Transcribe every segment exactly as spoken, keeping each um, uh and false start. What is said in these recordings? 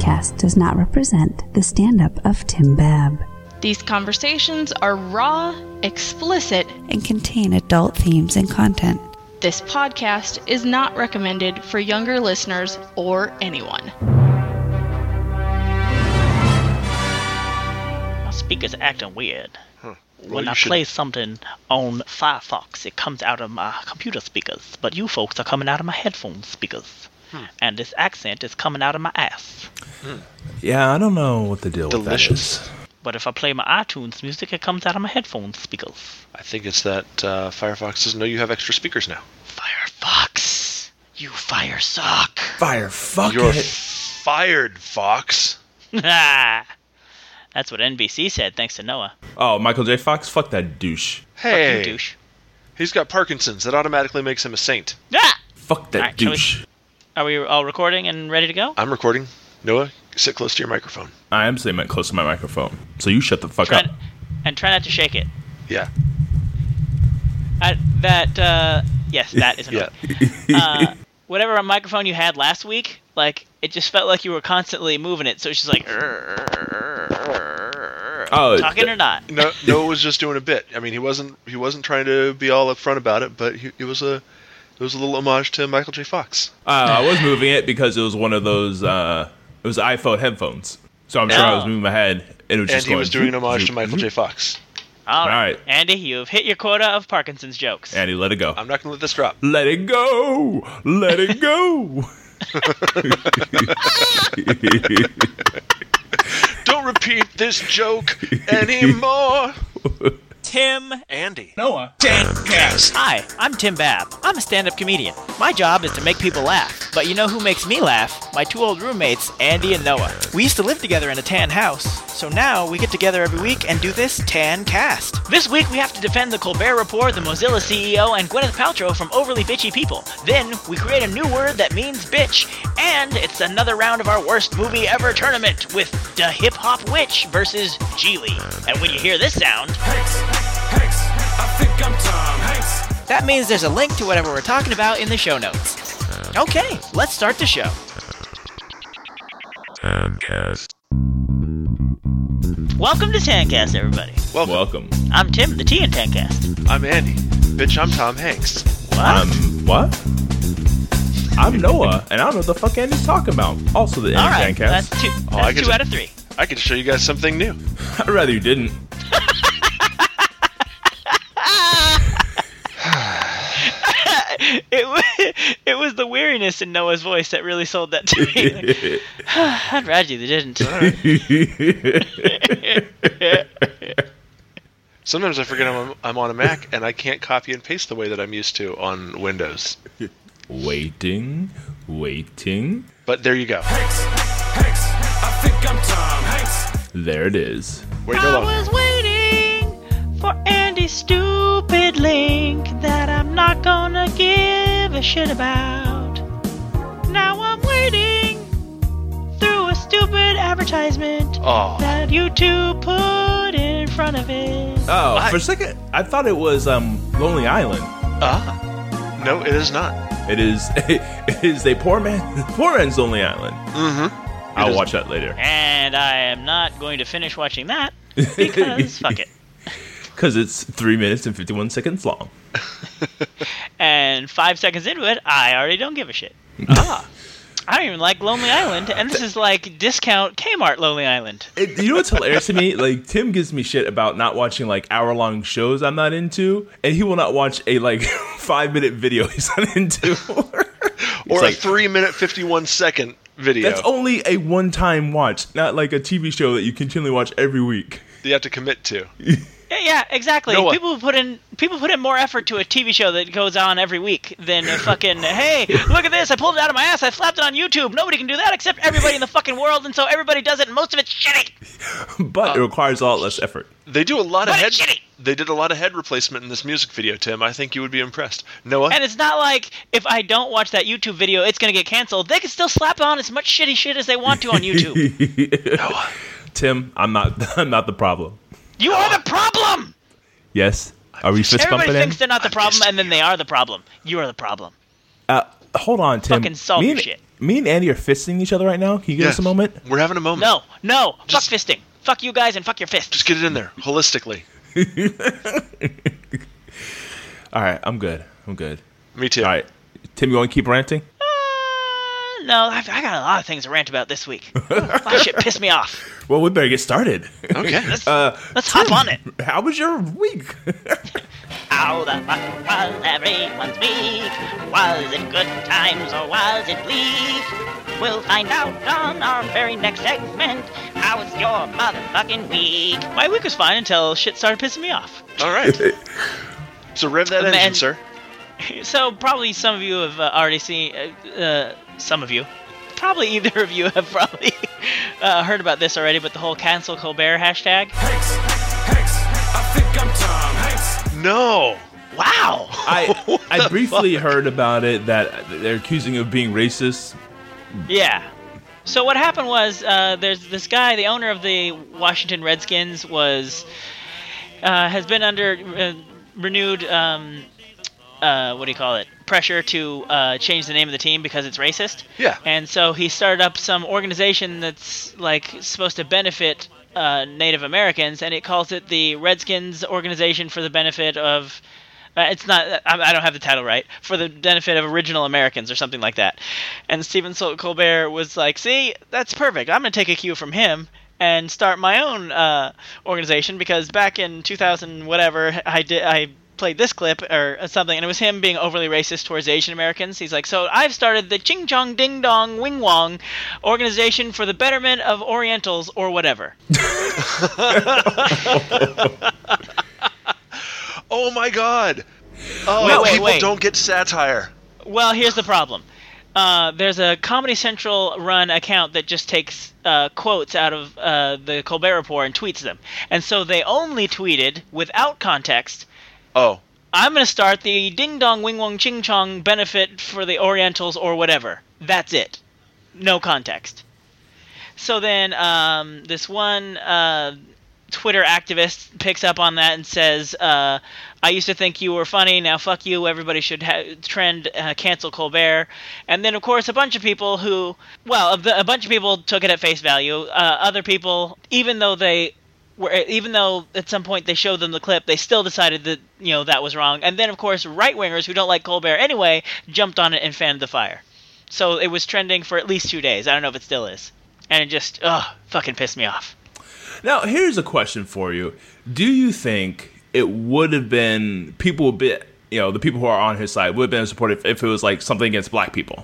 Tancast does not represent the stand-up of Tim Babb. These conversations are raw, explicit, and contain adult themes and content. This podcast is not recommended for younger listeners or anyone. My speaker's acting weird. Huh. Well, when I should... play something on Firefox, it comes out of my computer speakers, but you folks are coming out of my headphone speakers. Hmm. And this accent is coming out of my ass. Hmm. Yeah, I don't know what the deal Delicious. with that is. But if I play my iTunes music, it comes out of my headphone speakers. I think it's that uh, Firefox doesn't know you have extra speakers now. Firefox! You fire suck! Fire fuck You're it! fired, Fox! That's what N B C said, thanks to Noah. Oh, Michael J. Fox? Fuck that douche. Hey! Fuck you, douche. He's got Parkinson's. That automatically makes him a saint. Ah! Fuck that right, douche. We, are we all recording and ready to go? I'm recording. Noah, sit close to your microphone. I am sitting close to my microphone, so you shut the fuck try up. N- and try not to shake it. Yeah. I, that, uh, yes, that is annoying. Yeah. uh, whatever microphone you had last week, like, it just felt like you were constantly moving it, so it's just like, oh, talking or not. No, Noah was just doing a bit. I mean, he wasn't he wasn't trying to be all upfront about it, but he, it was a it was a little homage to Michael J. Fox. Uh, I was moving it because it was one of those, uh, it was iPhone headphones. So I'm sure I was moving my head, and it was And just he going, was doing an homage zoop, to Michael zoop. J. Fox. All right. All right. Andy, you've hit your quota of Parkinson's jokes. Andy, let it go. I'm not going to let this drop. Let it go! Let it go! Don't repeat this joke anymore. Tim. Andy. Noah. Tancast. Hi, I'm Tim Babb. I'm a stand-up comedian. My job is to make people laugh. But you know who makes me laugh? My two old roommates, Andy and Noah. We used to live together in a tan house. So now we get together every week and do this Tancast. This week we have to defend the Colbert Report, the Mozilla C E O, and Gwyneth Paltrow from overly bitchy people. Then we create a new word that means bitch. And it's another round of our worst movie ever tournament with the Hip Hop Witch versus Geely. And when you hear this sound... Hanks, I think I'm Tom Hanks. That means there's a link to whatever we're talking about in the show notes. Okay, let's start the show. Tancast. Welcome to Tancast, everybody. Welcome. Welcome. I'm Tim, the T in Tancast. I'm Andy. Bitch, I'm Tom Hanks. What? Um, what? I'm Noah, and I don't know what the fuck Andy's talking about. Also the All Andy right, Tancast. that's two, Oh, I that's get two to- out of three. I could show you guys something new. I'd rather you didn't. it, was, it was the weariness in Noah's voice that really sold that to me. Like, I'd rather you didn't. Sometimes I forget I'm, I'm on a Mac and I can't copy and paste the way that I'm used to on Windows. Waiting, waiting. But there you go. Hanks, Hanks, I think I'm Tom Hanks. There it is. Wait I no longer. was waiting for Andy's stupid link that I'm not gonna give a shit about. Now I'm waiting through a stupid advertisement Oh. that YouTube put in front of it. Oh, What? for a second, I thought it was um Lonely Island. Ah. No, it is not. It is. It is a poor man. Poor man's Lonely Island. Mm-hmm. I'll is- watch that later. And I am not going to finish watching that because fuck it. Because it's three minutes and fifty-one seconds long. And five seconds into it, I already don't give a shit. Ah. I don't even like Lonely Island, and this is like discount Kmart Lonely Island. It, you know what's hilarious to me? Like, Tim gives me shit about not watching like hour-long shows I'm not into, and he will not watch a like five-minute video he's not into. Or like- a three minute, fifty-one second video. That's only a one-time watch, not like a T V show that you continually watch every week. You have to commit to. Yeah, yeah, exactly. Noah. People put in people put in more effort to a T V show that goes on every week than a fucking hey, look at this! I pulled it out of my ass. I slapped it on YouTube. Nobody can do that except everybody in the fucking world, and so everybody does it, and most of it's shitty. But it requires a lot less effort. They do a lot of But head. it's shitty. They did a lot of head replacement in this music video, Tim. I think you would be impressed. Noah. And it's not like if I don't watch that YouTube video, it's gonna get canceled. They can still slap on as much shitty shit as they want to on YouTube. Noah. Tim, I'm not. I'm not the problem. You are the problem. Yes. Are we fist Everybody bumping thinks in? they're not the I'm problem, just- and then they are the problem. You are the problem. Uh, hold on, Tim. Fucking solve me your and, shit. Me and Andy are fisting each other right now. Can you give Yeah. us a moment? We're having a moment. No, no, Just- fuck fisting. Fuck you guys and fuck your fists. Just get it in there, holistically. All right, I'm good. I'm good. Me too. All right, Tim, you want to keep ranting? Uh, no, I've, I got a lot of things to rant about this week. A lot of shit pissed me off. Well, we better get started. Okay. Let's, Uh, let's hop on it. How was your week? How the fuck was everyone's week? Was it good times or was it bleak? We'll find out on our very next segment. How was your motherfucking week? My week was fine until shit started pissing me off. All right. So rev that Man. engine, sir. So probably some of you have uh, already seen. Uh, uh, some of you, probably either of you have probably uh, heard about this already. But the whole cancel Colbert hashtag. Hanks, Hanks, I think I'm Tom Hanks. No. Wow. I I briefly heard about it that they're accusing you of being racist. Yeah. So what happened was uh, there's this guy, the owner of the Washington Redskins, was uh, has been under uh, renewed um, uh, what do you call it? pressure to uh, change the name of the team because it's racist. Yeah. And so he started up some organization that's like supposed to benefit uh, Native Americans, and it calls it the Redskins Organization for the Benefit of. Uh, it's not. I, I don't have the title right. For the benefit of original Americans, or something like that. And Stephen Sol- Colbert was like, "See, that's perfect. I'm going to take a cue from him and start my own uh, organization because back in two thousand whatever, I did. I played this clip or something, and it was him being overly racist towards Asian Americans. He's like, so I've started the Ching Chong Ding Dong Wing Wong Organization for the Betterment of Orientals or whatever." Oh my God. Oh, Wait, wait, people wait. don't get satire. Well, here's the problem. Uh, there's a Comedy Central run account that just takes uh, quotes out of uh, the Colbert Report and tweets them. And so they only tweeted, without context, Oh. I'm going to start the Ding Dong Wing Wong Ching Chong benefit for the Orientals or whatever. That's it. No context. So then um, this one uh, Twitter activist picks up on that and says, uh, I used to think you were funny, now fuck you, everybody should ha- trend uh, cancel Colbert. And then, of course, a bunch of people who, well, the, a bunch of people took it at face value. Uh, other people, even though they were, even though at some point they showed them the clip, they still decided that, you know, that was wrong. And then, of course, right-wingers who don't like Colbert anyway jumped on it and fanned the fire. So it was trending for at least two days. I don't know if it still is. And it just, ugh, fucking pissed me off. Now, here's a question for you. Do you think it would have been, people would be, you know, the people who are on his side would have been supportive if it was like something against black people?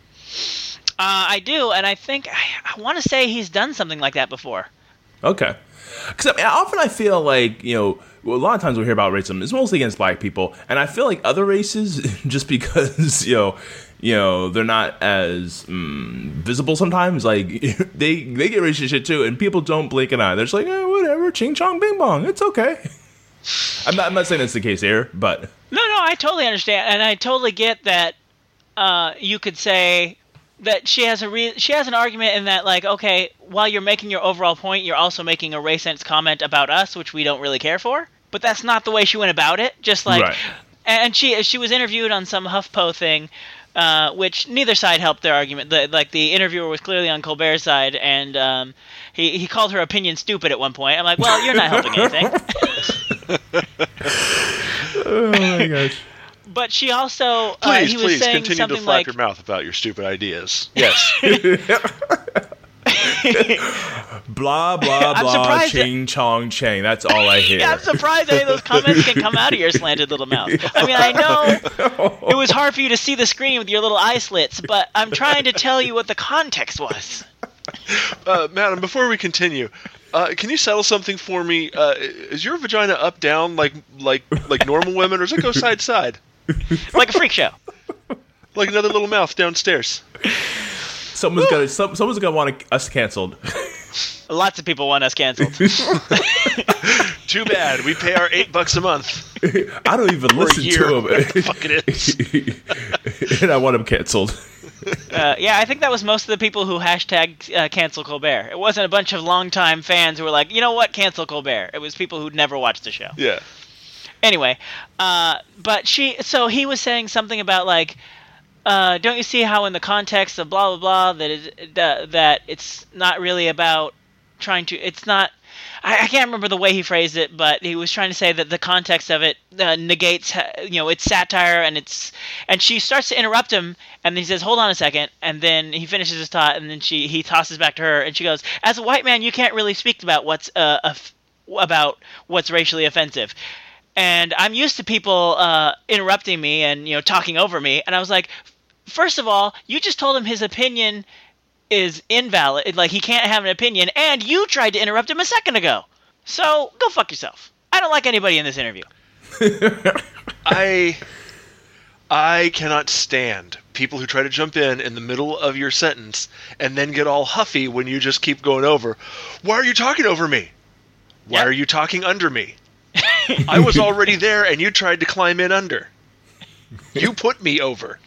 Uh, I do, and I think, I, I want to say he's done something like that before. Okay. Because I mean, often I feel like, you know, a lot of times we hear about racism, it's mostly against black people. And I feel like other races, just because, you know, you know, they're not as mm, visible sometimes, like, they they get racist shit too, and people don't blink an eye. They're just like, eh, whatever, ching chong bing bong, it's okay. I'm not, I'm not saying that's the case here, but... No, no, I totally understand, and I totally get that uh, you could say that she has a re- she has an argument in that, like, okay, while you're making your overall point, you're also making a racist comment about us, which we don't really care for. But that's not the way she went about it. Just like, Right. and she she was interviewed on some HuffPo thing, uh, which neither side helped their argument. The, like the interviewer was clearly on Colbert's side, and um, he he called her opinion stupid at one point. I'm like, well, you're not helping anything. Oh my gosh. But she also uh, Please, he was please saying continue to something flap like, your mouth about your stupid ideas. Yes. Blah, blah, I'm blah, surprised that- ching chong chang. That's all I hear. Yeah, I'm surprised any of those comments can come out of your slanted little mouth. I mean, I know it was hard for you to see the screen with your little eye slits, but I'm trying to tell you what the context was. uh, madam, before we continue, uh, can you settle something for me? Uh, is your vagina up, down, like like like normal women, or does it go side side? Like a freak show. Like another little mouth downstairs. Someone's gonna, some, someone's gonna want us canceled. Lots of people want us canceled. Too bad. We pay our eight bucks a month. I don't even Or a listen year, to whatever the him. fuck it is. And I want him canceled. Uh, yeah, I think that was most of the people who hashtag uh, cancel Colbert. It wasn't a bunch of longtime fans who were like, you know what, cancel Colbert. It was people who'd never watched the show. Yeah. Anyway, uh, but she, so he was saying something about like, uh, don't you see how in the context of blah blah blah that it, that, that it's not really about trying to, it's not, I, I can't remember the way he phrased it, but he was trying to say that the context of it uh, negates, you know, it's satire, and it's, and she starts to interrupt him, and then he says, hold on a second, and then he finishes his thought, and then she he tosses back to her, and she goes, as a white man, you can't really speak about what's uh, a, about what's racially offensive. And I'm used to people uh, interrupting me and, you know, talking over me. And I was like, first of all, you just told him his opinion is invalid. Like, he can't have an opinion. And you tried to interrupt him a second ago. So go fuck yourself. I don't like anybody in this interview. I I cannot stand people who try to jump in in the middle of your sentence and then get all huffy when you just keep going over. Why are you talking over me? Why Yep. are you talking under me? I was already there, and you tried to climb in under. You put me over.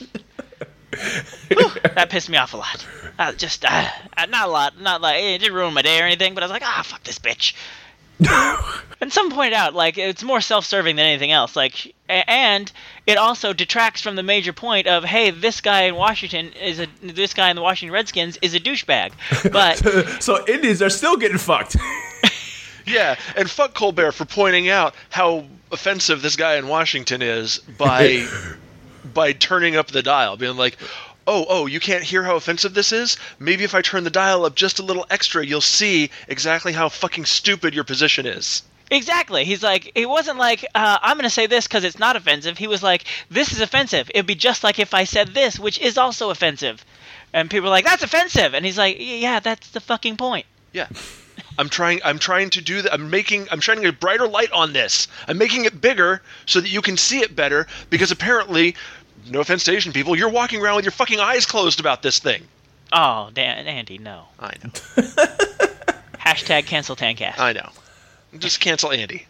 Whew, that pissed me off a lot. Uh, just, uh, not a lot. Not like, it didn't ruin my day or anything, but I was like, ah, fuck this bitch. And someone pointed out, like, it's more self-serving than anything else. Like, a- and it also detracts from the major point of, hey, this guy in Washington is a, this guy in the Washington Redskins is a douchebag. But So Indians are still getting fucked. Yeah, and fuck Colbert for pointing out how offensive this guy in Washington is by by turning up the dial, being like, oh, oh, you can't hear how offensive this is? Maybe if I turn the dial up just a little extra, you'll see exactly how fucking stupid your position is. exactly, he's like, it wasn't like, uh, I'm going to say this because it's not offensive. He was like, this is offensive. It'd be just like if I said this, which is also offensive. And people are like, that's offensive. And he's like, yeah, that's the fucking point. Yeah. I'm trying I'm trying to do that. I'm making I'm shining a brighter light on this. I'm making it bigger so that you can see it better, because apparently, no offense to Asian people, you're walking around with your fucking eyes closed about this thing. Oh, Dan, Andy, no. I know. Hashtag cancel Tancast. I know. Just cancel Andy.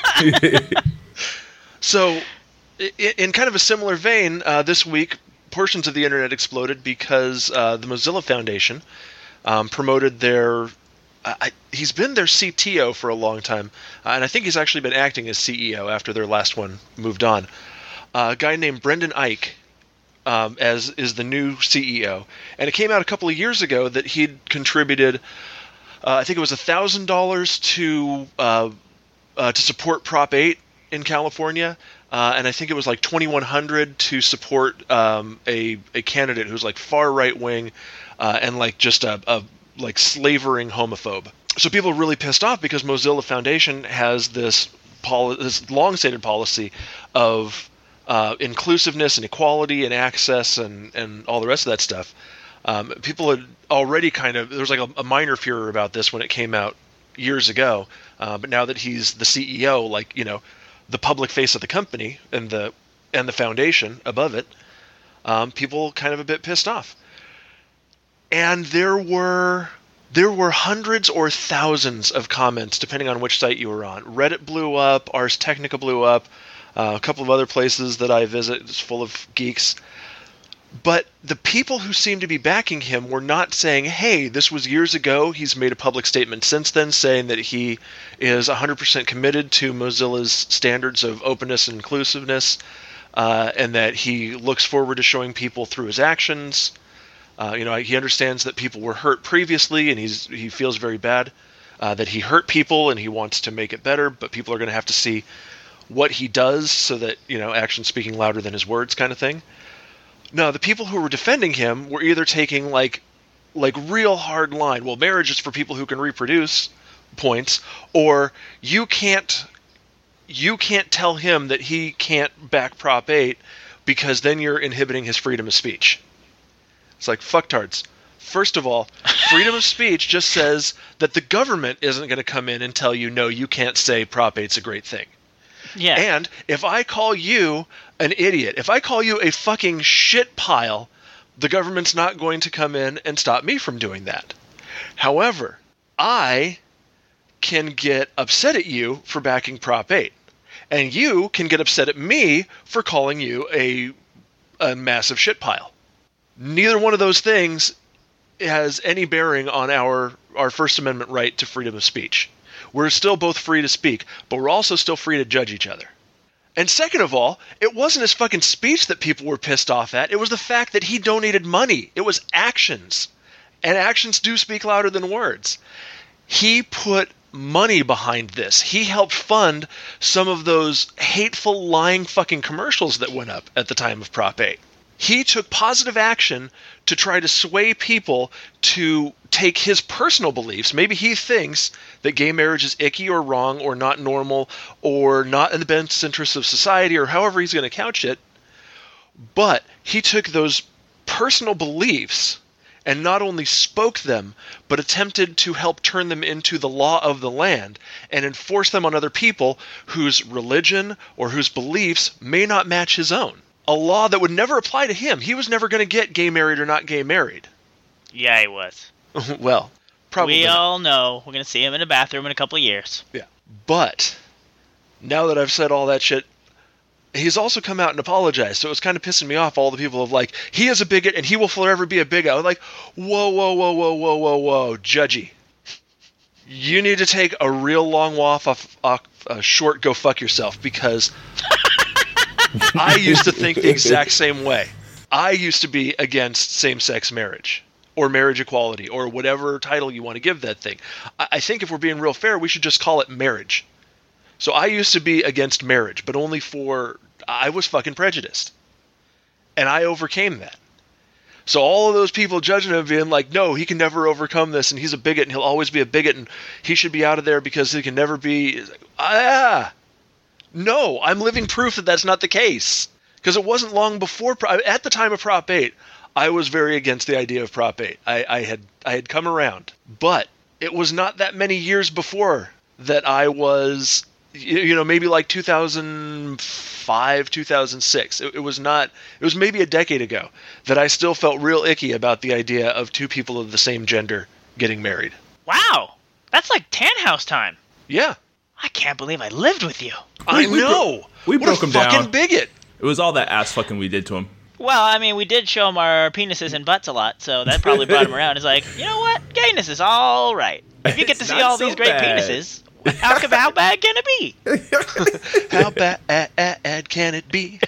So, i- in kind of a similar vein, uh, this week, portions of the internet exploded because uh, the Mozilla Foundation um, promoted their... I, he's been their C T O for a long time, uh, and I think he's actually been acting as C E O after their last one moved on. Uh, a guy named Brendan Eich um, as is the new C E O, and it came out a couple of years ago that he'd contributed, uh, I think it was a thousand dollars to uh, uh, to support Prop eight in California, uh, and I think it was like twenty-one hundred to support um, a a candidate who's like far right wing, uh, and like just a, a like slavering homophobe. So people are really pissed off because Mozilla Foundation has this poli- this long-stated policy of uh, inclusiveness and equality and access and, and all the rest of that stuff. Um, people had already kind of, there was like a, a minor furor about this when it came out years ago, uh, but now that he's the C E O, like, you know, the public face of the company and the and the foundation above it, um, people kind of a bit pissed off. And there were there were hundreds or thousands of comments, depending on which site you were on. Reddit blew up, Ars Technica blew up, uh, a couple of other places that I visit is full of geeks. But the people who seemed to be backing him were not saying, hey, this was years ago. He's made a public statement since then saying that he is one hundred percent committed to Mozilla's standards of openness and inclusiveness, uh, and that he looks forward to showing people through his actions. Uh, you know, he understands that people were hurt previously, and he's he feels very bad uh, that he hurt people, and he wants to make it better. But people are going to have to see what he does, so that, you know, actions speaking louder than his words, kind of thing. No, the people who were defending him were either taking like like real hard line. Well, marriage is for people who can reproduce points, or you can't you can't tell him that he can't back Prop eight because then you're inhibiting his freedom of speech. It's like, fucktards. First of all, freedom of speech just says that the government isn't going to come in and tell you, no, you can't say Prop eight's a great thing. Yeah. And if I call you an idiot, if I call you a fucking shit pile, the government's not going to come in and stop me from doing that. However, I can get upset at you for backing Prop eight. And you can get upset at me for calling you a, a massive shit pile. Neither one of those things has any bearing on our, our First Amendment right to freedom of speech. We're still both free to speak, but we're also still free to judge each other. And second of all, it wasn't his fucking speech that people were pissed off at. It was the fact that he donated money. It was actions. And actions do speak louder than words. He put money behind this. He helped fund some of those hateful, lying fucking commercials that went up at the time of Prop eight. He took positive action to try to sway people to take his personal beliefs. Maybe he thinks that gay marriage is icky or wrong or not normal or not in the best interests of society or however he's going to couch it. But he took those personal beliefs and not only spoke them, but attempted to help turn them into the law of the land and enforce them on other people whose religion or whose beliefs may not match his own. A law that would never apply to him. He was never going to get gay married or not gay married. Yeah, he was. Well, probably We not. all know we're going to see him in a bathroom in a couple of years. Yeah. But now that I've said all that shit, he's also come out and apologized. So it was kind of pissing me off, all the people of like, he is a bigot and he will forever be a bigot. I was like, whoa, whoa, whoa, whoa, whoa, whoa, whoa, judgy. You need to take a real long walk off, off a short go fuck yourself, because I used to think the exact same way. I used to be against same-sex marriage or marriage equality or whatever title you want to give that thing. I, I think if we're being real fair, we should just call it marriage. So I used to be against marriage, but only for, I was fucking prejudiced. And I overcame that. So all of those people judging him being like, no, he can never overcome this, and he's a bigot, and he'll always be a bigot, and he should be out of there because he can never be, ah, no, I'm living proof that that's not the case. Because it wasn't long before, at the time of Prop eight, I was very against the idea of Prop eight. I, I had I had come around. But it was not that many years before that I was, you know, maybe like two thousand five, two thousand six. It, it was not, it was maybe a decade ago that I still felt real icky about the idea of two people of the same gender getting married. Wow, that's like Tan House time. Yeah. I can't believe I lived with you. I we know. Bro- we what broke a him fucking down. bigot. It was all that ass fucking we did to him. Well, I mean, we did show him our penises and butts a lot, so that probably brought him around. It's like, you know what? Gayness is all right. If you get to It's see not all so these great bad. penises, how, can, how bad can it be? How bad can it be?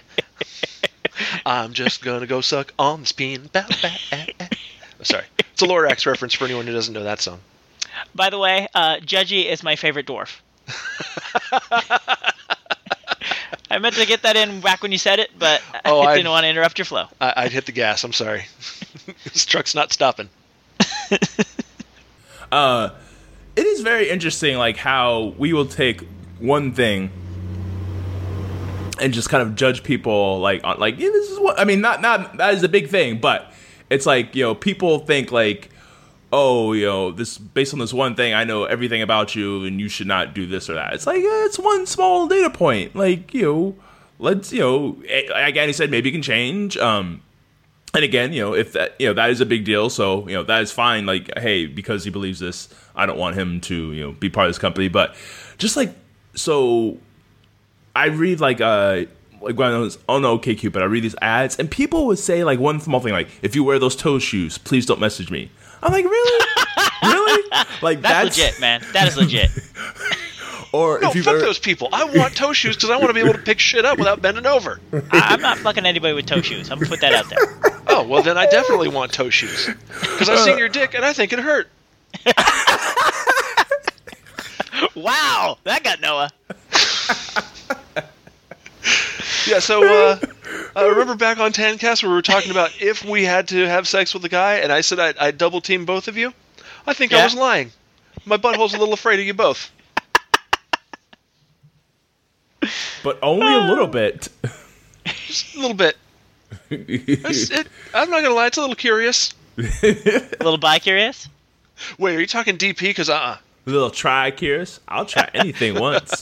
I'm just gonna go suck on this peen. Bow, bad. Sorry. It's a Lorax reference for anyone who doesn't know that song. By the way, uh, Judgy is my favorite dwarf. I meant to get that in back when you said it, but Oh, I I- didn't want to interrupt your flow. I- I'd hit the gas. I'm sorry. This truck's not stopping. Uh, it is very interesting, like how we will take one thing and just kind of judge people, like on, like yeah, this is what I mean. Not not that is a big thing, but it's like, you know, people think like, oh, you know, this based on this one thing, I know everything about you, and you should not do this or that. It's like, eh, it's one small data point. Like, you know, let's, you know, like Andy said, maybe it can change. Um, and again, you know, if that, you know, that is a big deal, so, you know, that is fine. Like, hey, because he believes this, I don't want him to, you know, be part of this company. But just like, so I read like, uh, like when I was on OkCupid, I read these ads, and people would say like one small thing, like, if you wear those toe shoes, please don't message me. I'm like, really? Really? Like, That's, that's, legit, man. That is legit. Or No, if you fuck ever, those people. I want toe shoes because I want to be able to pick shit up without bending over. I, I'm not fucking anybody with toe shoes. I'm going to put that out there. Oh, well, then I definitely want toe shoes. Because I've seen your dick and I think it hurt. Wow, that got Noah. Yeah, so, uh, uh, remember back on Tancast where we were talking about if we had to have sex with a guy, and I said I'd, I'd double team both of you? I think I Yeah. was lying. My butthole's a little afraid of you both. but only a little bit. Just a little bit. It's, it, I'm not going to lie, it's a little curious. A little bi-curious? Wait, are you talking D P? Because, uh-uh. A little try curious. I'll try anything once.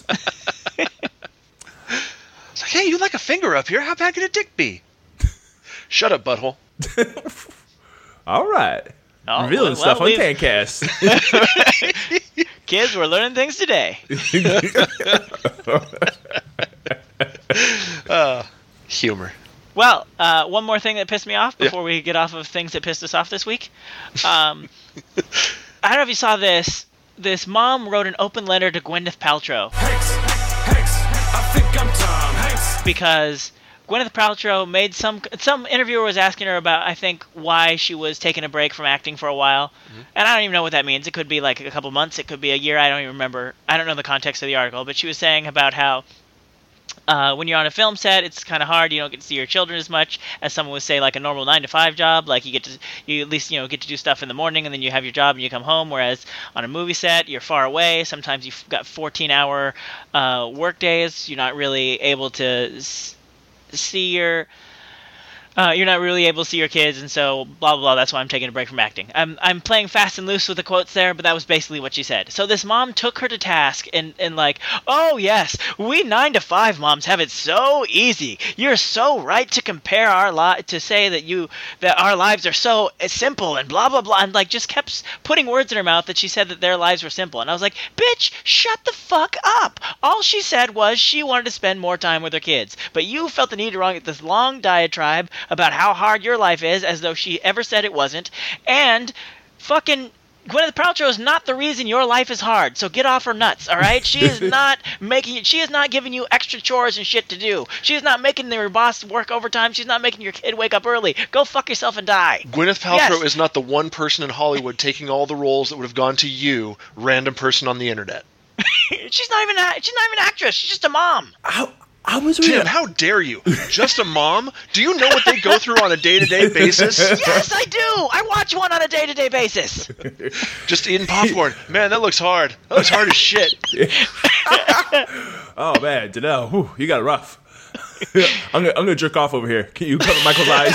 It's like, hey, you like a finger up here? How bad could a dick be? Shut up, butthole. All right. Oh, Revealing well, stuff well, on we've- Tancast. Kids, we're learning things today. Humor. Well, uh, one more thing that pissed me off before Yeah. we get off of things that pissed us off this week. Um, I don't know if you saw this. This mom wrote an open letter to Gwyneth Paltrow. Hanks, Hanks, I think I'm Tom Hanks. Hanks. because Gwyneth Paltrow made some some interviewer was asking her about, I think, why she was taking a break from acting for a while, mm-hmm. and I don't even know what that means. It could be like a couple months, it could be a year. I don't even remember. I don't know the context of the article, but she was saying about how uh, when you're on a film set, it's kind of hard. You don't get to see your children as much as someone would say like a normal nine to five job. Like you get to you at least you know get to do stuff in the morning, and then you have your job and you come home. Whereas on a movie set, you're far away. Sometimes you've got fourteen hour uh, work days. You're not really able to s- see your uh, you're not really able to see your kids, and so blah blah blah. That's why I'm taking a break from acting. I'm I'm playing fast and loose with the quotes there, but that was basically what she said. So this mom took her to task and and like, oh yes, we nine to five moms have it so easy. You're so right to compare our li- to say that you that our lives are so simple and blah blah blah, and like just kept putting words in her mouth that she said that their lives were simple. And I was like, bitch, shut the fuck up. All she said was she wanted to spend more time with her kids, but you felt the need to write this long diatribe about how hard your life is, as though she ever said it wasn't. And fucking Gwyneth Paltrow is not the reason your life is hard, so get off her nuts, all right? She is not making she is not giving you extra chores and shit to do. She is not making your boss work overtime. She's not making your kid wake up early. Go fuck yourself and die. Gwyneth Paltrow Yes. is not the one person in Hollywood taking all the roles that would have gone to you, random person on the internet. she's not even a, she's not even an actress. She's just a mom. I, I was reading. Tim, how dare you? Just a mom? Do you know what they go through on a day-to-day basis? Yes, I do. I watch one on a day-to-day basis. Just eating popcorn. Man, that looks hard. That looks hard as shit. Oh man, Janelle, whew, you got it rough. I'm gonna I'm gonna jerk off over here. Can you cover Michael's eyes?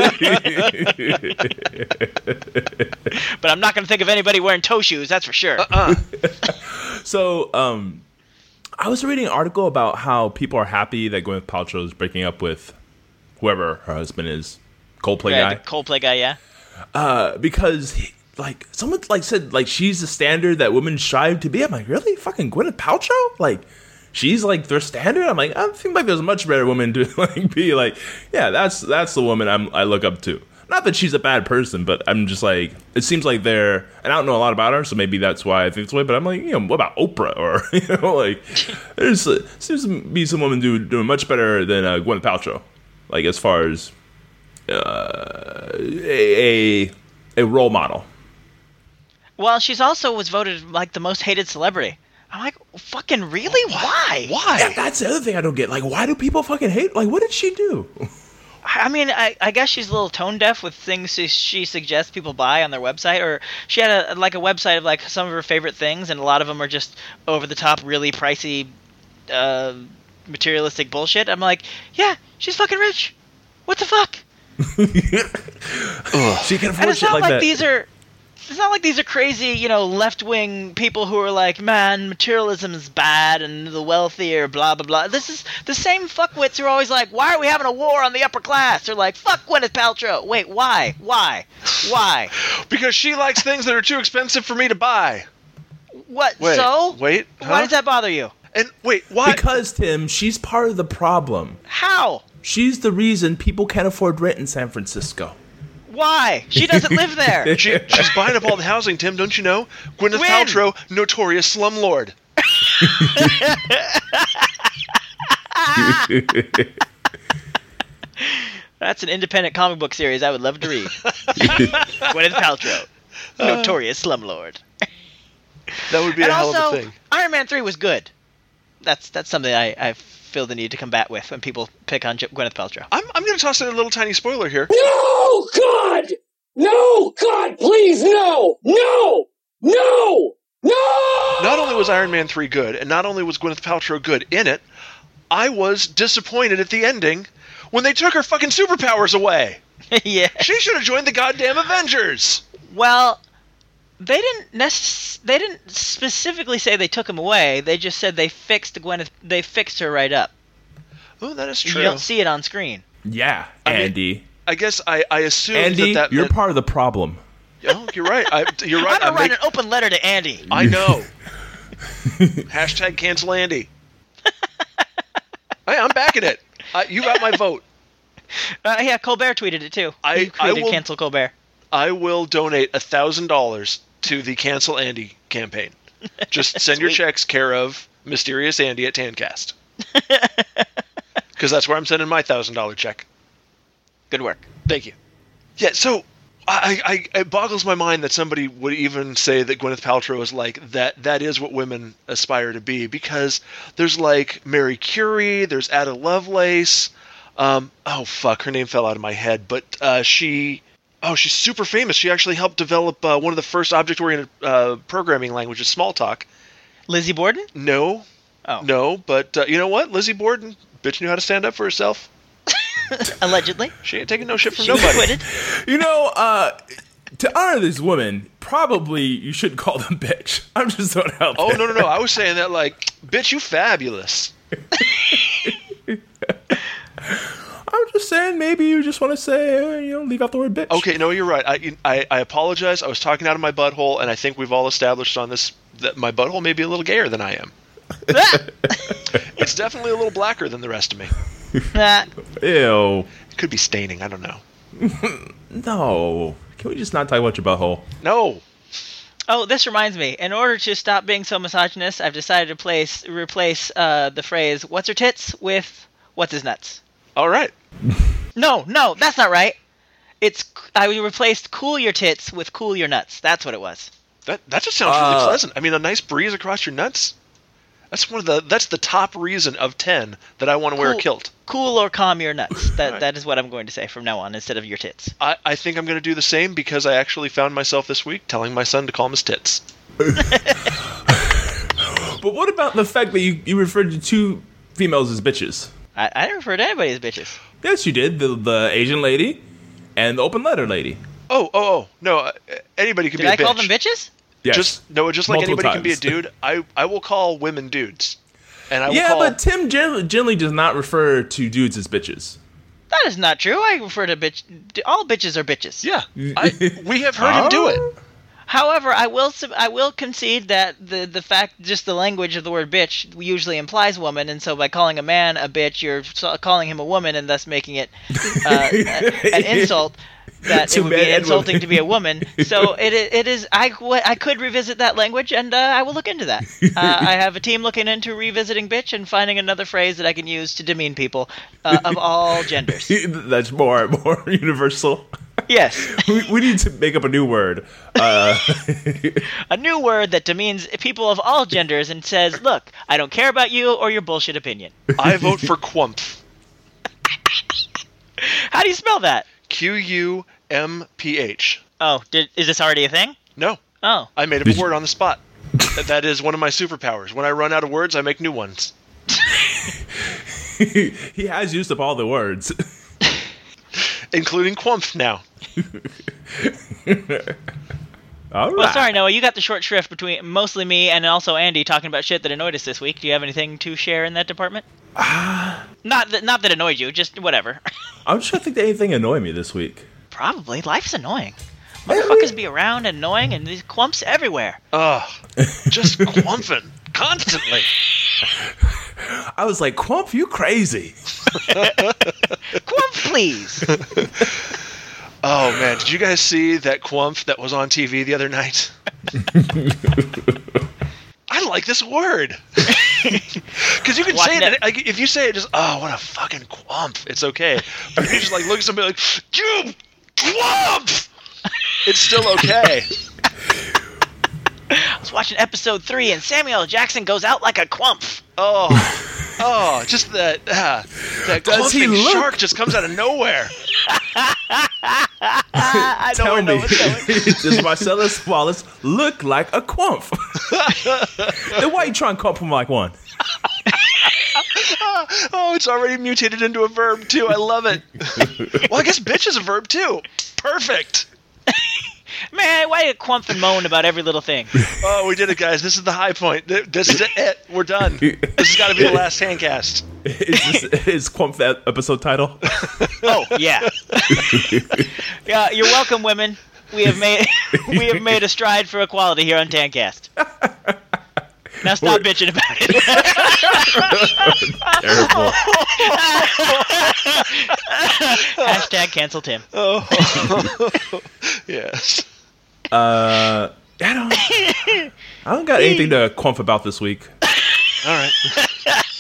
But I'm not gonna think of anybody wearing toe shoes. That's for sure. Uh-uh. So, um, I was reading an article about how people are happy that Gwyneth Paltrow is breaking up with whoever her husband is, Coldplay Yeah, guy, the Coldplay guy, yeah. uh, because he, like someone like said like she's the standard that women strive to be. I'm like, really, fucking Gwyneth Paltrow, like. She's like their standard. I'm like, I think like there's a much better woman to like be like, yeah, that's that's the woman I'm I look up to. Not that she's a bad person, but I'm just like, it seems like they're, and I don't know a lot about her, so maybe that's why I think this way. But I'm like, you know, what about Oprah or you know, like, there's uh, seems to be some women do doing much better than uh, Gwyneth Paltrow, like as far as uh, a, a a role model. Well, she's also was voted like the most hated celebrity. I'm like, fucking really? Why? Why? Yeah, that's the other thing I don't get. Like, why do people fucking hate? Like, what did she do? I mean, I, I guess she's a little tone deaf with things she, she suggests people buy on their website, or she had a like a website of like some of her favorite things, and a lot of them are just over the top, really pricey, uh, materialistic bullshit. I'm like, yeah, she's fucking rich. What the fuck? She can And afford it's shit not like, like that. these are. It's not like these are crazy, you know, left-wing people who are like, man, materialism is bad and the wealthy are blah, blah, blah. This is the same fuckwits who are always like, why are we having a war on the upper class? They're like, fuck Gwyneth Paltrow. Wait, why? Why? Why? Because she likes things that are too expensive for me to buy. What? Wait, so? wait, Why huh? does that bother you? And wait, why? Because, Tim, she's part of the problem. How? She's the reason people can't afford rent in San Francisco. Why? She doesn't live there. She, she's buying up all the housing, Tim, don't you know? Gwyneth When? Paltrow, notorious slumlord. That's an independent comic book series I would love to read. Gwyneth Paltrow, notorious slumlord. That would be And a hell also, of a thing. Iron Man three was good. That's that's something I, I feel the need to combat with when people pick on J- Gwyneth Paltrow. I'm, I'm going to toss in a little tiny spoiler here. No, God! No, God, please, no! No! No! No! Not only was Iron Man three good, and not only was Gwyneth Paltrow good in it, I was disappointed at the ending when they took her fucking superpowers away. Yeah. She should have joined the goddamn Avengers. Well, they didn't necess- they didn't specifically say they took him away. They just said they fixed Gwyneth. They fixed her right up. Oh, that is true. You don't see it on screen. Yeah, I mean, Andy. I guess I, I assumed Andy, that that you're meant... part of the problem. Oh, you're right. I, you're right. I'm gonna I, write make... an open letter to Andy. I know. Hashtag cancel Andy. Hey, I'm backing it. Uh, you got my vote. Uh, yeah, Colbert tweeted it too. I- he I tweeted will- cancel Colbert. I will donate a thousand dollars to the Cancel Andy campaign. Just send your Sweet. checks care of Mysterious Andy at Tancast. Because that's where I'm sending my one thousand dollars check. Good work. Thank you. Yeah, so I, I, it boggles my mind that somebody would even say that Gwyneth Paltrow is like, that that is what women aspire to be, because there's like Mary Curie, there's Ada Lovelace, um, oh fuck, her name fell out of my head, but uh, she, oh, she's super famous. She actually helped develop uh, one of the first object-oriented uh, programming languages, Smalltalk. Lizzie Borden? No. Oh. No, but uh, you know what? Lizzie Borden, bitch knew how to stand up for herself. Allegedly. She ain't taking no shit from She was nobody. acquitted. You know, uh, to honor these women, probably you shouldn't call them bitch. I'm just throwing it out Oh, there. no, no, no. I was saying that like, bitch, you fabulous. I'm just saying maybe you just want to say, uh, you know, leave out the word bitch. Okay, no, you're right. I, I I apologize. I was talking out of my butthole, and I think we've all established on this that my butthole may be a little gayer than I am. It's definitely a little blacker than the rest of me. Nah. Ew. It could be staining. I don't know. No. Can we just not talk about your butthole? No. Oh, this reminds me. In order to stop being so misogynist, I've decided to place replace uh, the phrase "what's her tits" with "what's his nuts." All right. No, no, that's not right. It's I replaced "cool your tits" with "cool your nuts." That's what it was. That that just sounds really Uh, pleasant. I mean, a nice breeze across your nuts. That's one of the. That's the top reason of ten that I want to wear a Cool. kilt. Cool or calm your nuts. That Right. that is what I'm going to say from now on instead of your tits. I, I think I'm going to do the same because I actually found myself this week telling my son to call him his tits. But what about the fact that you, you referred to two females as bitches? I, I didn't refer to anybody as bitches. Yes, you did. The the Asian lady and the open letter lady. Oh, oh, oh. No, uh, anybody can Did be a I bitch. call them bitches? Yes. Just no, just like Multiple anybody can be a times. dude. I, I will call women dudes, and I will Yeah, call. but Tim generally, generally does not refer to dudes as bitches. That is not true. I refer to bitch. All bitches are bitches. yeah, I, we have heard him do it. However, I will sub- I will concede that the the fact just the language of the word bitch usually implies woman, and so by calling a man a bitch, you're so- calling him a woman, and thus making it uh, a- an insult. That To it would be men and insulting women. to be a woman. So it i- it is. I, w- I could revisit that language, and uh, I will look into that. Uh, I have a team looking into revisiting bitch and finding another phrase that I can use to demean people uh, of all genders. That's more more universal. Yes, we, we need to make up a new word. Uh, a new word that demeans people of all genders and says, "Look, I don't care about you or your bullshit opinion." I vote for Quumph. How do you spell that? Q U M P H. Oh, did, is this already a thing? No, Oh, I made up a word on the spot. That- that is one of my superpowers. When I run out of words, I make new ones. he has used up all the words. Including Quumph now. All right. well, sorry, Noah. You got the short shrift between mostly me and also Andy talking about shit that annoyed us this week. Do you have anything to share in that department? not that, not that annoyed you. Just whatever. I'm just trying to think that anything annoyed me this week. Probably. Life's annoying. Motherfuckers be around and annoying, and these clumps everywhere. Ugh. Just Quumphing. Constantly. I was like, Quump, you crazy. Clump, please. Oh, man. Did you guys see that Quumph that was on T V the other night? I like this word. Because you can What, say no- it, like, if you say it just, oh, what a fucking Quumph, it's okay. But if you just like look at somebody like, you Quumph! It's still okay. I was watching episode three, and Samuel L. Jackson goes out like a clump. Oh, oh, just that, uh, that Does he clumping look- shark just comes out of nowhere. I don't Tell know me, what's going. does Marcellus Wallace look like a Quump? Then why you trying to Quump him like one? Oh, it's already mutated into a verb, too. I love it. Well, I guess bitch is a verb, too. Perfect. Man, why do you clump and moan about every little thing? Oh, we did it, guys. This is the high point. Th- This is it. We're done. This has got to be the last handcast. Is, this, is Quump that episode title? Oh, yeah. Yeah, you're welcome, women. We have made we have made a stride for equality here on Tancast. Now stop bitching about it. Terrible. Hashtag cancel Tim. Yes. Uh, I don't. I don't got anything to Quump about this week. All right.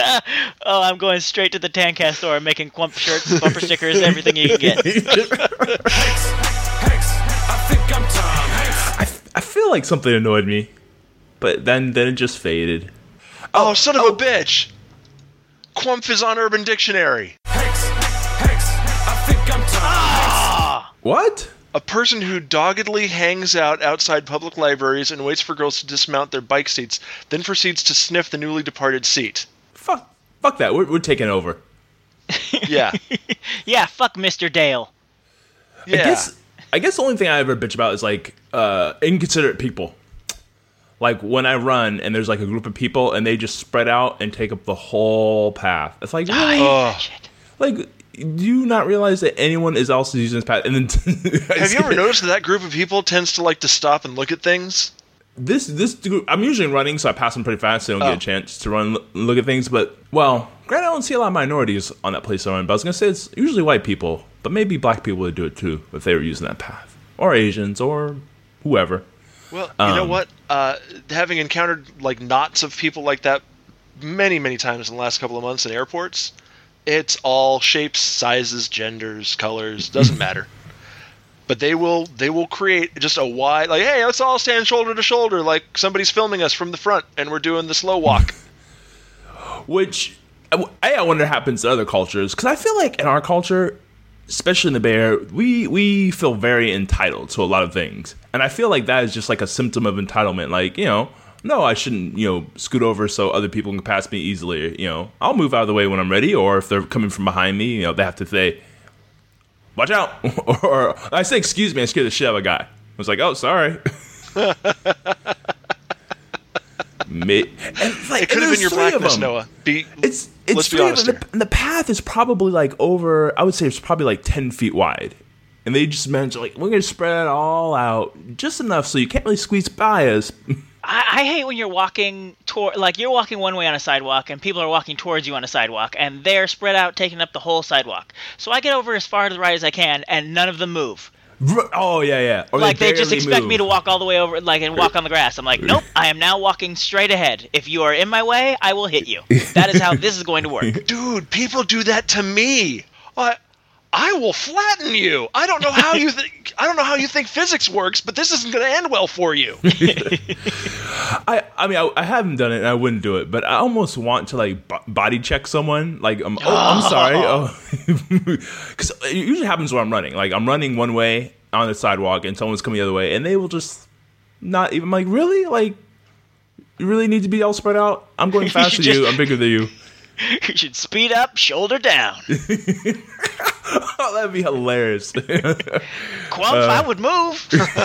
Oh, I'm going straight to the Tancast store and making Quump shirts, bumper stickers, everything you can get. Hanks, Hanks, I think I'm Tom Hanks. I, f- I feel like something annoyed me, but then then it just faded. Oh, son of a bitch! Quumph is on Urban Dictionary. Hanks, Hanks, I think I'm Tom Hanks. What? A person who doggedly hangs out outside public libraries and waits for girls to dismount their bike seats, then proceeds to sniff the newly departed seat. Fuck, fuck that. We're, we're taking over. Yeah. Yeah, fuck Mister Dale. Yeah. I guess I guess the only thing I ever bitch about is like uh, inconsiderate people. Like when I run and there's like a group of people and they just spread out and take up the whole path. It's like, really? Oh. Like, do you not realize that anyone is else using this path? And then Have you ever noticed that that group of people tends to like to stop and look at things? This this group, I'm usually running, so I pass them pretty fast, so I don't Oh. get a chance to run and look at things. But well, granted, I don't see a lot of minorities on that place I run. But I was gonna say it's usually white people, but maybe black people would do it too if they were using that path, or Asians, or whoever. Well, you know Um, what? Uh, having encountered like knots of people like that many, many times in the last couple of months in airports, it's all shapes, sizes, genders, colors, doesn't matter. But they will they will create just a wide, like, hey, let's all stand shoulder to shoulder like somebody's filming us from the front and we're doing the slow walk. Which I, I wonder happens to other cultures, because I feel like in our culture, especially in the Bay Area, we we feel very entitled to a lot of things, and I feel like that is just like a symptom of entitlement. Like, you know, no, I shouldn't, you know, scoot over so other people can pass me easily. You know, I'll move out of the way when I'm ready, or if they're coming from behind me, you know, they have to say, watch out. Or I say, excuse me, I scared the shit out of a guy. I was like, oh, sorry. Me- and like, It could and have been there's your three of blackness, them. Noah. Be, It's it's let's be three of honest them. here. The, and the path is probably like over, I would say it's probably like ten feet wide. And they just managed to, like, we're going to spread it all out just enough so you can't really squeeze by us. I, I hate when you're walking toward, like you're walking one way on a sidewalk and people are walking towards you on a sidewalk and they're spread out taking up the whole sidewalk. So I get over as far to the right as I can and none of them move. Oh, yeah, yeah. Or Like they just barely expect move. me to walk all the way over, like, and walk on the grass. I'm like, nope, I am now walking straight ahead. If you are in my way, I will hit you. That is how this is going to work. Dude, people do that to me. I, I will flatten you. I don't know how you think. I don't know how you think physics works, but this isn't going to end well for you. I, I mean, I, I haven't done it, and I wouldn't do it, but I almost want to, like, b- body check someone. Like, um, oh, I'm sorry. Oh. Because it usually happens when I'm running. Like, I'm running one way on the sidewalk, and someone's coming the other way, and they will just not even, like, really? Like, you really need to be all spread out? I'm going faster than just- you. I'm bigger than you. You should speed up, shoulder down. Oh, that'd be hilarious. Quump, Uh. I would move.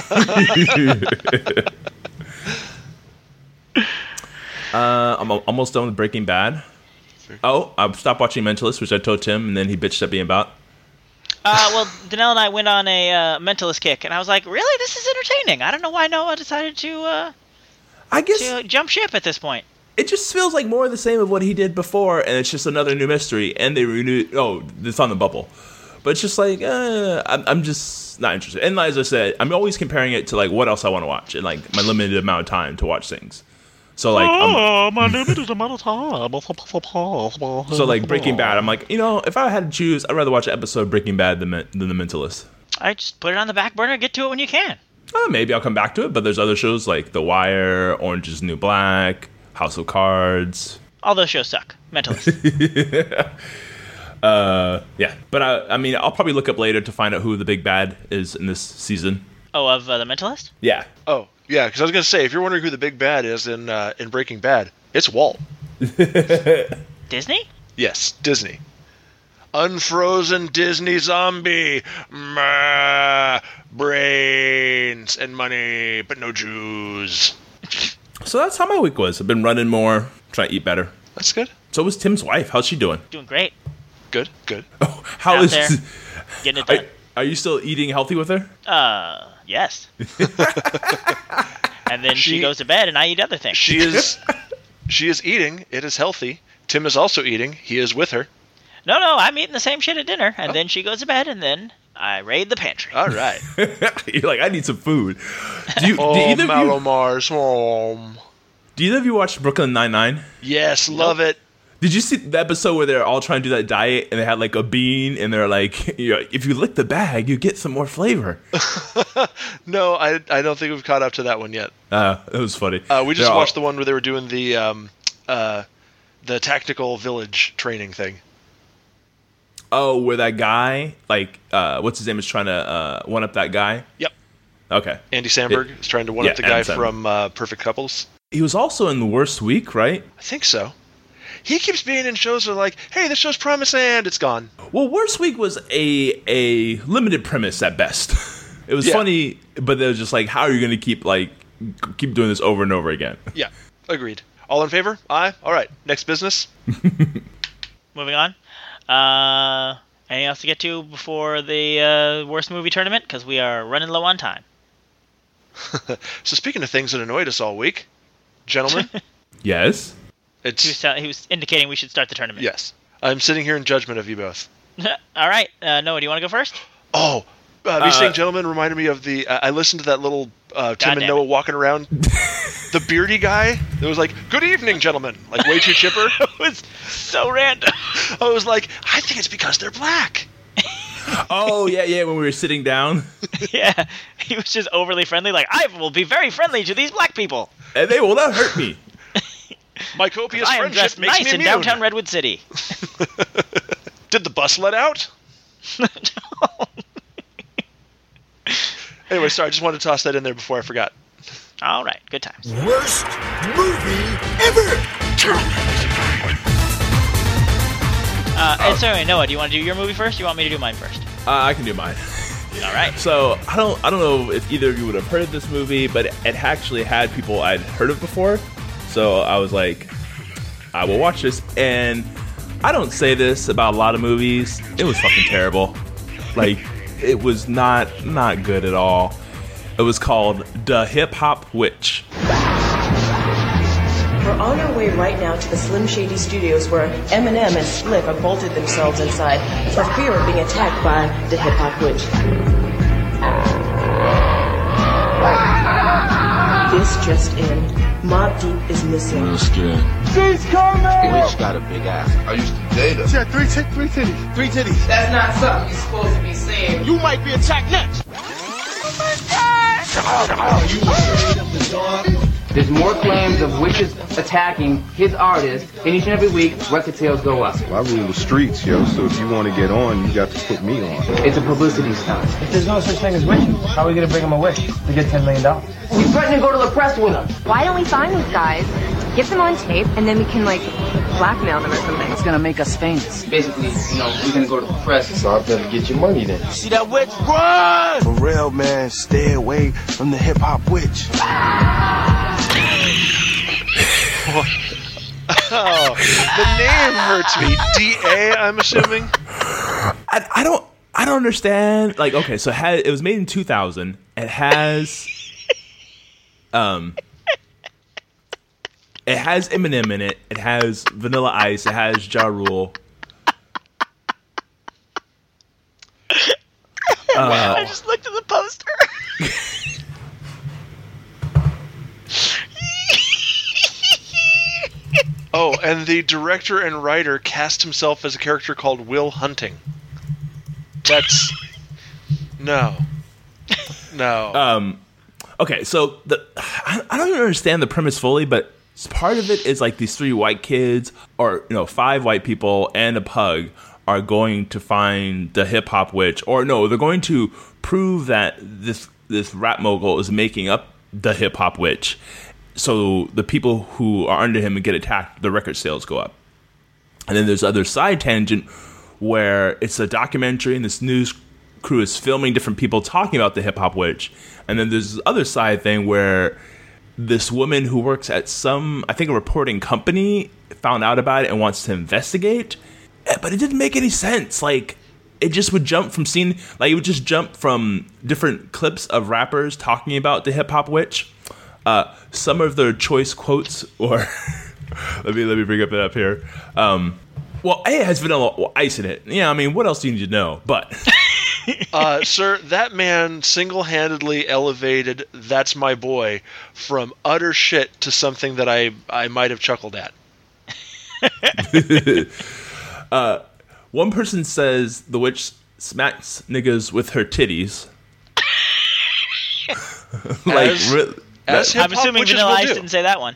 uh, I'm al- almost done with Breaking Bad. Oh, I stopped watching Mentalist, which I told Tim, and then he bitched at me about. Uh, well, Danelle and I went on a uh, mentalist kick, and I was like, really? This is entertaining. I don't know why Noah decided to, uh, I guess to jump ship at this point. it just feels like more of the same of what he did before, and it's just another new mystery, and they renewed. Oh, it's on the bubble. But it's just like, uh, I'm, I'm just not interested. And as I said, I'm always comparing it to like what else I want to watch and like my limited amount of time to watch things. So like, I'm, my limited amount of time. so like Breaking Bad, I'm like, you know, if I had to choose, I'd rather watch an episode of Breaking Bad than, than The Mentalist. I just put it on the back burner. Get to it when you can. Uh, maybe I'll come back to it, but there's other shows like The Wire, Orange is the New Black, House of Cards. All those shows suck. Mentalist. Uh, yeah, but I, I mean, I'll probably look up later to find out who the big bad is in this season. Oh, of uh, the Mentalist? Yeah. Oh, yeah, because I was going to say, if you're wondering who the big bad is in uh, in Breaking Bad, it's Walt. Disney? Yes, Disney. Unfrozen Disney zombie. Meh, brains and money, but no Jews. So that's how my week was. I've been running more, trying to eat better. That's good. So was Tim's wife. How's she doing? Doing great. Good, good. Oh, how Out is? there. Getting it Are, done. are you still eating healthy with her? Uh, yes. And then she, She- goes to bed, and I eat other things. She is she is eating. It is healthy. Tim is also eating. He is with her. No, no, I'm eating the same shit at dinner, and then she goes to bed, and then I raid the pantry. All right. You're like, I need some food. Do you? do Oh, either of you? Malomars. Oh. Do either of you watch Brooklyn Nine Nine? Yes, love it. Did you see the episode where they're all trying to do that diet and they had like a bean and they're like, you know, if you lick the bag, you get some more flavor. No, I I don't think we've caught up to that one yet. Uh, it was funny. Uh, we just They're watched all- the one where they were doing the um, uh, the tactical village training thing. Oh, where that guy, like, uh, what's his name, is trying to uh, one up that guy? Yep. Okay. Andy Samberg It- is trying to one yeah, up the guy Andy Samberg. from uh, Perfect Couples. He was also in The Worst Week, right? I think so. He keeps being in shows that are like, hey, this show's promising, and it's gone. Well, Worst Week was a a limited premise at best. It was Yeah. funny, but they was just like, how are you going to keep like keep doing this over and over again? Yeah, agreed. All in favor? Aye. All right. Next business. Moving on. Uh, anything else to get to before the uh, worst movie tournament? Because we are running low on time. So speaking of things that annoyed us all week, gentlemen, Yes. He was, it's tell- he was indicating we should start the tournament. yes. I'm sitting here in judgment of you both. All right. Uh, Noah, do you want to go first? Oh, uh, Uh, these saying gentlemen reminded me of the. Uh, I listened to that little uh, Tim and Goddamn Noah it. walking around. The beardy guy that was like, "Good evening, gentlemen," like way too chipper. It was so random. I was like, I think it's because they're black. Oh yeah, yeah. When we were sitting down, Yeah, he was just overly friendly. Like, I will be very friendly to these black people. and they will not hurt me. My copious I am friendship dressed makes nice me in immune. downtown Redwood City. Did the bus let out? Anyway, sorry, I just wanted to toss that in there before I forgot. All right, good times. Worst movie ever. Uh, and so, Noah, do you want to do your movie first? Or you want me to do mine first? Uh, I can do mine. All right. So I don't I don't know if either of you would have heard of this movie, but it actually had people I'd heard of before. So I was like, I will watch this. And I don't say this about a lot of movies. It was fucking terrible. Like, it was not not good at all. It was called The Hip Hop Witch. We're on our way right now to the Slim Shady Studios where Eminem and Spliff have bolted themselves inside for fear of being attacked by the Hip Hop Witch. This just in. Mobb Deep is missing. Real scared. She's coming! Witch got a big ass. I used to date her. She had three, t- three titties. Three titties. That's not something you're supposed to be saying. You might be attacked next. There's more claims of witches attacking his artist, and each and every week, record sales go up. I rule the streets, yo, so if you want to get on, you got to put me on. It's a publicity stunt. If there's no such thing as witches, how are we going to bring him a wish to get ten million dollars? We threatened to go to the press with him. Why don't we find these guys, get them on tape, and then we can, like, blackmail them or something? It's gonna make us famous. Basically, you know, we're gonna go to the press. So I better get your money then. See that witch? Run! For real, man, stay away from the hip hop witch. Oh, the name hurts me. D A, I'm assuming. I, I don't I don't understand. Like, okay, so it, had, it was made in two thousand. It has um it has Eminem in it. It has Vanilla Ice. It has Ja Rule. Uh, I just looked at the poster. Oh, and the director and writer cast himself as a character called Will Hunting. That's no, no. Um, okay, so the I, I don't understand the premise fully, but part of it is like these three white kids, or you know, five white people and a pug, are going to find the hip hop witch, or no, they're going to prove that this this rap mogul is making up the hip hop witch. So the people who are under him and get attacked, the record sales go up. And then there's other side tangent where it's a documentary and this news crew is filming different people talking about the hip hop witch. And then there's this other side thing where this woman who works at some, I think, a reporting company found out about it and wants to investigate. But it didn't make any sense. Like, it just would jump from scene, like it would just jump from different clips of rappers talking about the hip hop witch. Uh, some of their choice quotes, or let me let me bring up it up here. Um, well, A, it has Vanilla Ice in it. Yeah, I mean, what else do you need to know? But, uh, sir, that man single-handedly elevated "That's My Boy" from utter shit to something that I I might have chuckled at. uh, one person says the witch smacks niggas with her titties. like, as, re- as I'm assuming Vanilla Ice didn't say that one.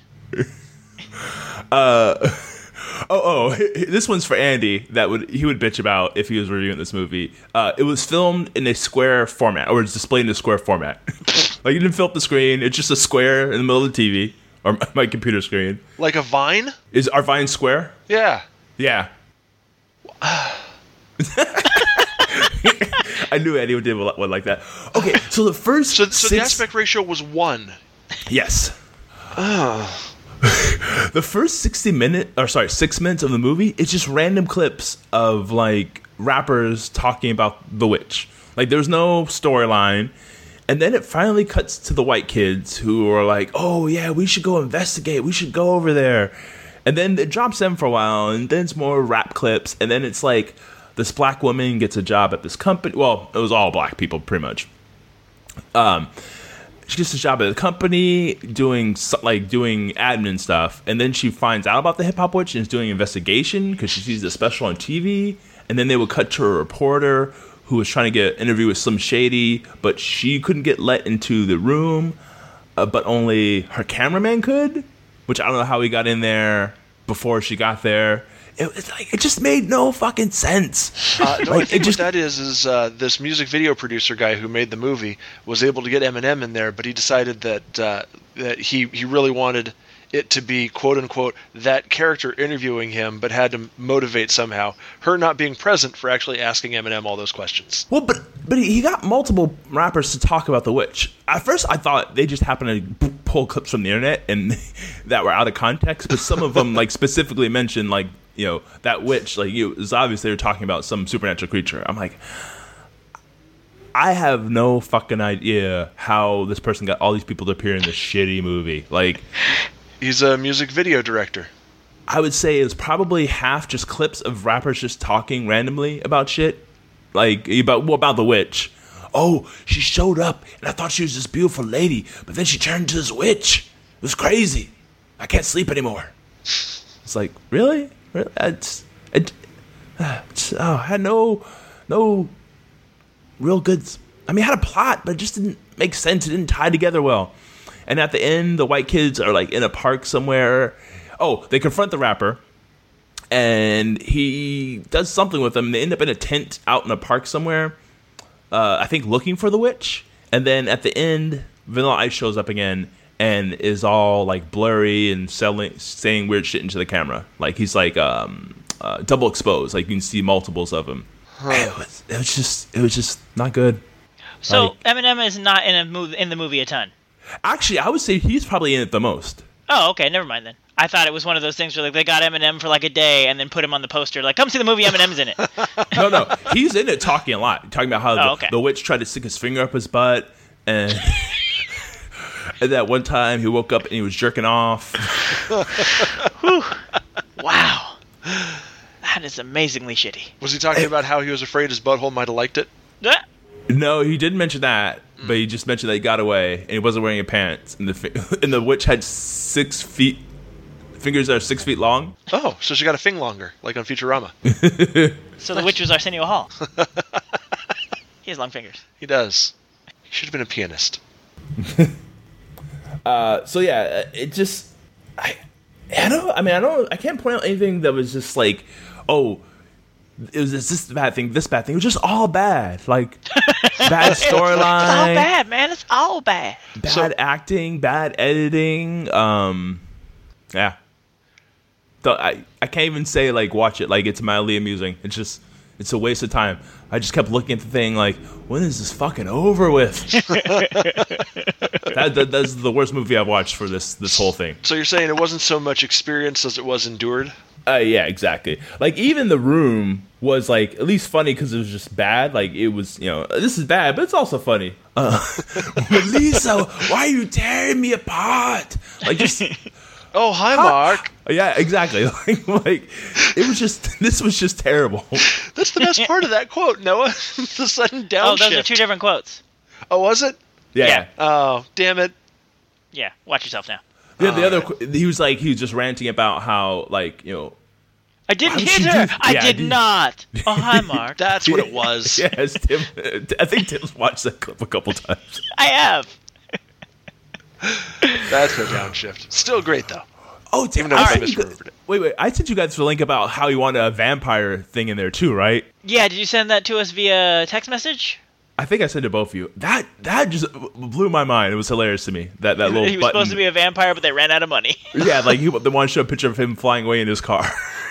uh, oh, oh, this one's for Andy. That would he would bitch about if he was reviewing this movie. Uh, it was filmed in a square format, or it's displayed in a square format. Like, you didn't fill up the screen; it's just a square in the middle of the T V or my computer screen. Like a Vine? Is our Vine square? Yeah. Yeah. I knew Andy would do one like that. Okay, so the first so, so six... the aspect ratio was one. Yes. Oh. The first sixty minute, or sorry, six minutes of the movie, it's just random clips of like rappers talking about the witch. Like, there's no storyline, and then it finally cuts to the white kids who are like, "Oh yeah, we should go investigate. We should go over there." And then it drops them for a while, and then it's more rap clips, and then it's like this black woman gets a job at this company. Well, it was all black people, pretty much. Um, she gets a job at a company doing like doing admin stuff, and then she finds out about the hip hop witch and is doing an investigation because she sees the special on T V. And then they would cut to a reporter who was trying to get an interview with Slim Shady, but she couldn't get let into the room, uh, but only her cameraman could. Which I don't know how he got in there before she got there. It, it's like, it just made no fucking sense. Uh, no, like, I think it just, what that is is uh, this music video producer guy who made the movie was able to get Eminem in there, but he decided that uh, that he, he really wanted it to be, quote unquote, that character interviewing him, but had to motivate somehow her not being present for actually asking Eminem all those questions. Well, but but he got multiple rappers to talk about the witch. At first, I thought they just happened to pull clips from the internet and that were out of context, but some of them like specifically mentioned like, you know, that witch. Like, it was obvious they were talking about some supernatural creature. I'm like, I have no fucking idea how this person got all these people to appear in this shitty movie. Like, he's a music video director. I would say it's probably half just clips of rappers just talking randomly about shit, like about well, about the witch. Oh, she showed up, and I thought she was this beautiful lady, but then she turned into this witch. It was crazy. I can't sleep anymore. It's like, really? Really? It's, it, it's, oh, I had no, no real good... I mean, it had a plot, but it just didn't make sense. It didn't tie together well. And at the end, the white kids are, like, in a park somewhere. Oh, they confront the rapper, and he does something with them. They end up in a tent out in a park somewhere, uh, I think looking for the witch. And then at the end, Vanilla Ice shows up again and is all like blurry and selling, saying weird shit into the camera. Like, he's like um, uh, double exposed. Like, you can see multiples of him. Huh. It was, it was just, it was just not good. So like, Eminem is not in a move in the movie a ton. Actually, I would say he's probably in it the most. Oh, okay, never mind then. I thought it was one of those things where like they got Eminem for like a day and then put him on the poster, like, come see the movie, Eminem's in it. no, no, he's in it talking a lot, talking about how oh, the, okay. the witch tried to stick his finger up his butt, and, and that one time he woke up and he was jerking off. Wow, that is amazingly shitty. Was he talking about how he was afraid his butthole might have liked it? Yeah. No, he didn't mention that, but he just mentioned that he got away and he wasn't wearing a pants, and the and the witch had six feet. Fingers that are six feet long. Oh, so she got a fing longer, like on Futurama. So the witch was Arsenio Hall. He has long fingers. He does. He should have been a pianist. uh, so yeah, it just, I, I don't. I mean, I don't. I can't point out anything that was just like, oh, it was this bad thing, this bad thing. It was just all bad. Like bad storyline. It's all bad, man. It's all bad. Bad so, acting, bad editing. Um, yeah. I, I can't even say, like, watch it. Like, it's mildly amusing. It's just, it's a waste of time. I just kept looking at the thing like, when is this fucking over with? that, that That's the worst movie I've watched for this this whole thing. So you're saying it wasn't so much experience as it was endured? Uh, yeah, exactly. Like, even The Room was, like, at least funny because it was just bad. Like, it was, you know, this is bad, but it's also funny. Uh, Lisa, why are you tearing me apart? Like, just... Oh, hi, Mark. Yeah, exactly. Like, like, it was just, this was just terrible. That's the best part of that quote, Noah. The sudden downshift. Oh, those are two different quotes. Oh, was it? Yeah. yeah. Oh, damn it. Yeah, watch yourself now. Yeah, the oh, other, right. he was like, he was just ranting about how, like, you know, I didn't Why would hit you her. do- I Yeah, I did did. not. Oh, hi, Mark. That's what it was. Yes, Tim. I think Tim's watched that clip a couple times. I have. That's a downshift. Still great though. Oh, Tim, Even though I I sent you misremembered guys- it. wait, wait. I sent you guys the link about how you wanted a vampire thing in there too, right? Yeah, did you send that to us via text message? I think I sent it to both of you. That that just blew my mind. It was hilarious to me. That that little He was button. supposed to be a vampire, but they ran out of money. Yeah, like you, the one showed a picture of him flying away in his car.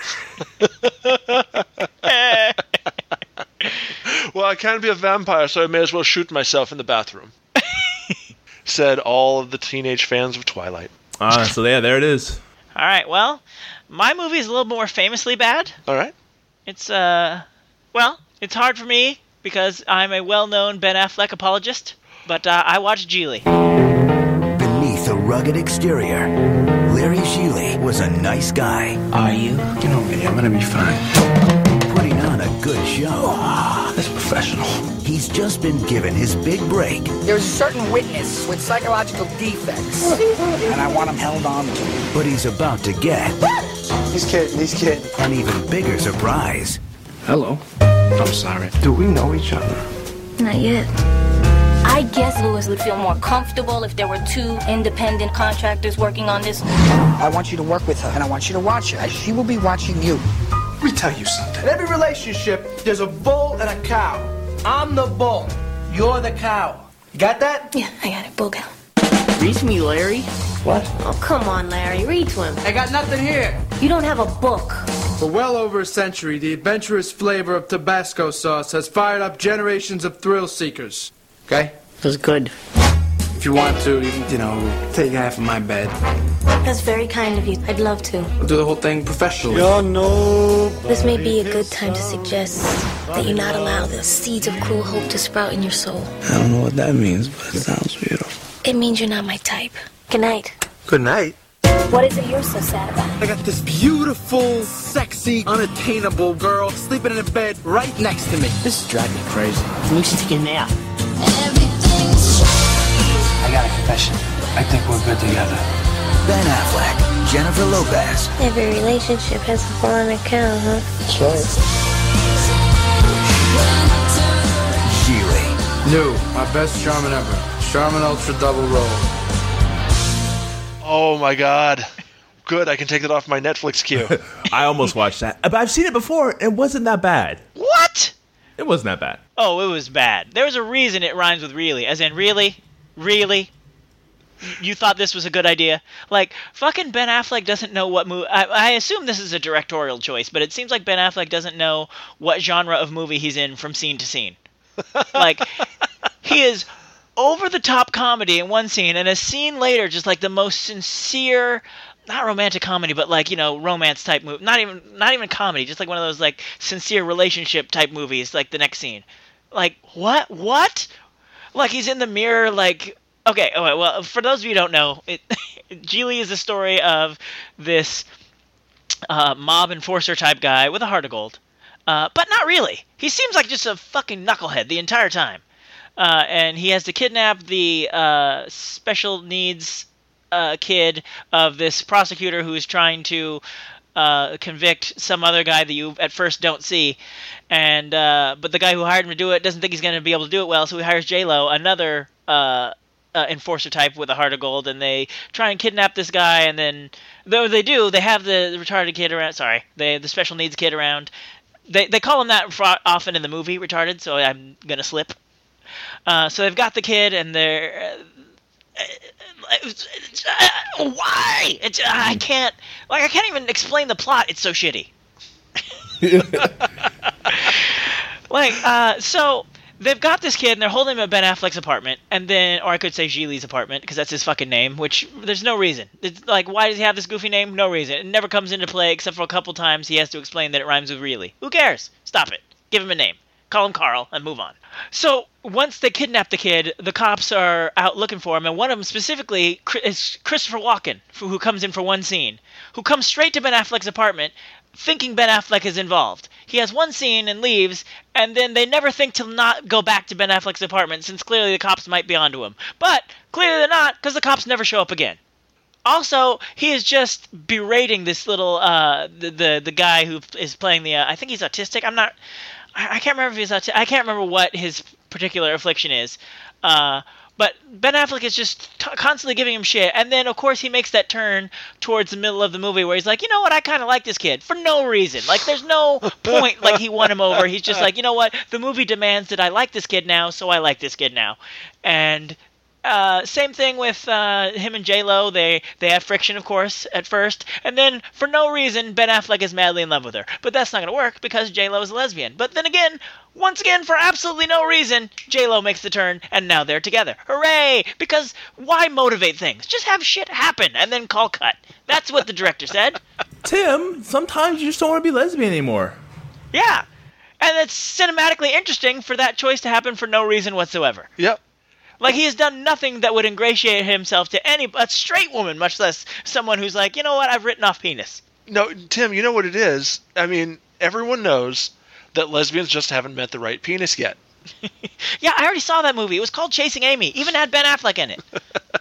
Well, I can't be a vampire, so I may as well shoot myself in the bathroom. Said all of the teenage fans of Twilight. Ah, uh, so yeah, there it is. All right, well, my movie is a little more famously bad. All right. It's, uh, well, it's hard for me because I'm a well-known Ben Affleck apologist, but uh, I watched Geely. Beneath a rugged exterior, Larry Geely was a nice guy. Are you? You know me, I'm gonna be fine. Putting on a good show. Ah, that's professional. He's just been given his big break. There's a certain witness with psychological defects, and I want him held on to. But he's about to get... He's kidding, he's kidding. An even bigger surprise. Hello. I'm sorry. Do we know each other? Not yet. I guess Lewis would feel more comfortable if there were two independent contractors working on this. I want you to work with her, and I want you to watch her, as she will be watching you. Let me tell you something. In every relationship, there's a bull and a cow. I'm the bull. You're the cow. You got that? Yeah, I got it. Bull cow. Read to me, Larry. What? Oh, come on, Larry. Read to him. I got nothing here. You don't have a book. For well over a century, the adventurous flavor of Tabasco sauce has fired up generations of thrill seekers. Okay? It was good. If you want to, you can, you know, take half of my bed. That's very kind of you. I'd love to. I'll do the whole thing professionally. You're no. This may be a good time to suggest that you not allow the seeds of cruel hope to sprout in your soul. I don't know what that means, but it sounds beautiful. It means you're not my type. Good night. Good night. What is it you're so sad about? I got this beautiful, sexy, unattainable girl sleeping in a bed right next to me. This is driving me crazy. You should take a nap. I got a confession. I think we're good together. Ben Affleck, Jennifer Lopez. Every relationship has a bull and a cow, huh? That's right. Geely. New, my best Charmin ever. Charmin Ultra Double Roll. Oh my god. Good, I can take that off my Netflix queue. I almost watched that, but I've seen it before. It wasn't that bad. What? It wasn't that bad. Oh, it was bad. There's a reason it rhymes with really. As in, really? Really? You thought this was a good idea? Like, fucking Ben Affleck doesn't know what movie... I, I assume this is a directorial choice, but it seems like Ben Affleck doesn't know what genre of movie he's in from scene to scene. Like, he is over-the-top comedy in one scene, and a scene later, just like the most sincere... Not romantic comedy, but like, you know, romance type movie. Not even not even comedy, just like one of those like sincere relationship type movies, like the next scene. Like, what? What? Like he's in the mirror, like... Okay, oh, well, for those of you who don't know, it, Geely is the story of this uh, mob enforcer type guy with a heart of gold. Uh, but not really. He seems like just a fucking knucklehead the entire time. Uh, and he has to kidnap the uh, special needs uh, kid of this prosecutor who is trying to uh, convict some other guy that you at first don't see. And uh, but the guy who hired him to do it doesn't think he's going to be able to do it well, so he hires J-Lo, another uh, uh, enforcer type with a heart of gold, and they try and kidnap this guy. And then, though they do, they have the retarded kid around. Sorry, they the special needs kid around. They they call him that often in the movie, retarded. So I'm gonna slip. Uh, so they've got the kid, and they're. Uh, uh, why? It's, uh, I can't. Like I can't even explain the plot. It's so shitty. Like, uh, so they've got this kid, and they're holding him at Ben Affleck's apartment, and then, or I could say Geely's apartment, because that's his fucking name, which there's no reason. It's like, why does he have this goofy name? No reason. It never comes into play, except for a couple times he has to explain that it rhymes with really. Who cares? Stop it. Give him a name. Call him Carl, and move on. So, once they kidnap the kid, the cops are out looking for him, and one of them specifically is Christopher Walken, who comes in for one scene, who comes straight to Ben Affleck's apartment, thinking Ben Affleck is involved. He has one scene and leaves, and then they never think to not go back to Ben Affleck's apartment, since clearly the cops might be onto him. But, clearly they're not, because the cops never show up again. Also, he is just berating this little uh, the, the the guy who is playing the. Uh, I think he's autistic. I'm not. I, I can't remember if he's autistic. I can't remember what his particular affliction is. Uh, but Ben Affleck is just t- constantly giving him shit, and then of course he makes that turn towards the middle of the movie where he's like, you know what, I kind of like this kid for no reason. Like, there's no point. Like, he won him over. He's just like, you know what, the movie demands that I like this kid now, so I like this kid now, and. Uh, same thing with uh, him and J-Lo. They they have friction, of course, at first. And then, for no reason, Ben Affleck is madly in love with her. But that's not going to work because J-Lo is a lesbian. But then again, once again, for absolutely no reason, J-Lo makes the turn, and now they're together. Hooray! Because why motivate things? Just have shit happen, and then call cut. That's what the director said. Tim, sometimes you just don't want to be lesbian anymore. Yeah. And it's cinematically interesting for that choice to happen for no reason whatsoever. Yep. Like, he has done nothing that would ingratiate himself to any a straight woman, much less someone who's like, you know what, I've written off penis. No, Tim, you know what it is? I mean, everyone knows that lesbians just haven't met the right penis yet. Yeah, I already saw that movie. It was called Chasing Amy. Even had Ben Affleck in it.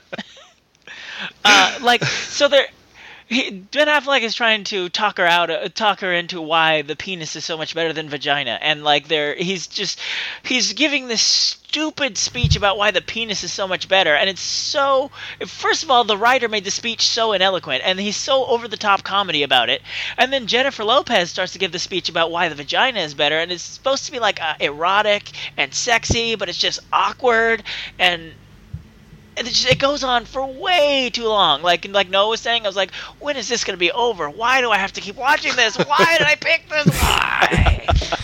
uh, like, so there... He, Ben Affleck is trying to talk her out, uh, talk her into why the penis is so much better than vagina, and like there, he's just, he's giving this stupid speech about why the penis is so much better, and it's so. First of all, the writer made the speech so ineloquent, and he's so over the top comedy about it, and then Jennifer Lopez starts to give the speech about why the vagina is better, and it's supposed to be like uh, erotic and sexy, but it's just awkward and. And it, just, it goes on for way too long. Like like Noah was saying, I was like, when is this going to be over? Why do I have to keep watching this? Why did I pick this? Why?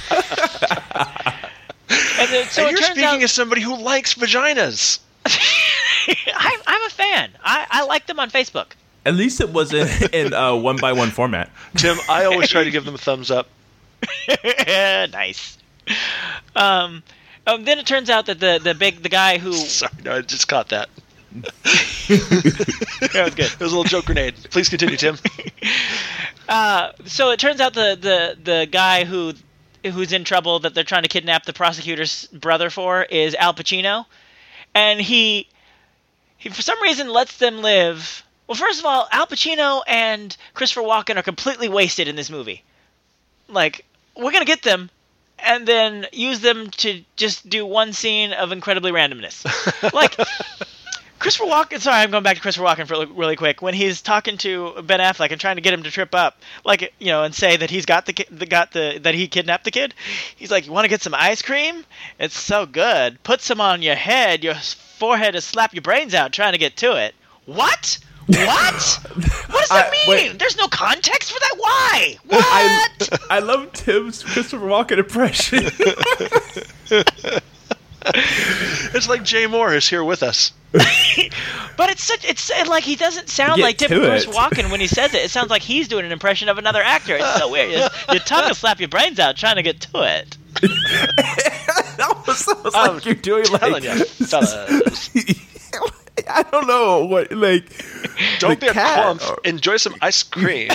and then, so and it you're turns speaking out, as somebody who likes vaginas. I'm, I'm a fan. I, I like them on Facebook. At least it wasn't in uh, one by one format. Tim, I always try to give them a thumbs up. Nice. Um, um, then it turns out that the, the big the guy who sorry, no, I just caught that. That was good. It was a little joke grenade. Please continue, Tim. Uh, so it turns out the, the, the guy who who's in trouble that they're trying to kidnap the prosecutor's brother for is Al Pacino, and he he for some reason lets them live. Well, first of all, Al Pacino and Christopher Walken are completely wasted in this movie. Like, we're gonna get them, and then use them to just do one scene of incredibly randomness. Like, Christopher Walken, sorry, I'm going back to Christopher Walken for really quick. When he's talking to Ben Affleck and trying to get him to trip up, like, you know, and say that he's got the, ki- the got the that he kidnapped the kid, he's like, "You want to get some ice cream? It's so good. Put some on your head, your forehead, to slap your brains out trying to get to it." What? What? What does that I, mean? wait. There's no context for that. Why? What? I, I love Tim's Christopher Walken impression. It's like Jay Moore is here with us. But it's such it's like he doesn't sound Get like typical Chris it. Walken when he says it. It sounds like he's doing an impression of another actor. It's so weird. Your, your tongue will slap your brains out trying to get to it. That was, that was I'm like you're doing like. You, fellas. I don't know what like. Don't be a cat clump. or- Enjoy some ice cream.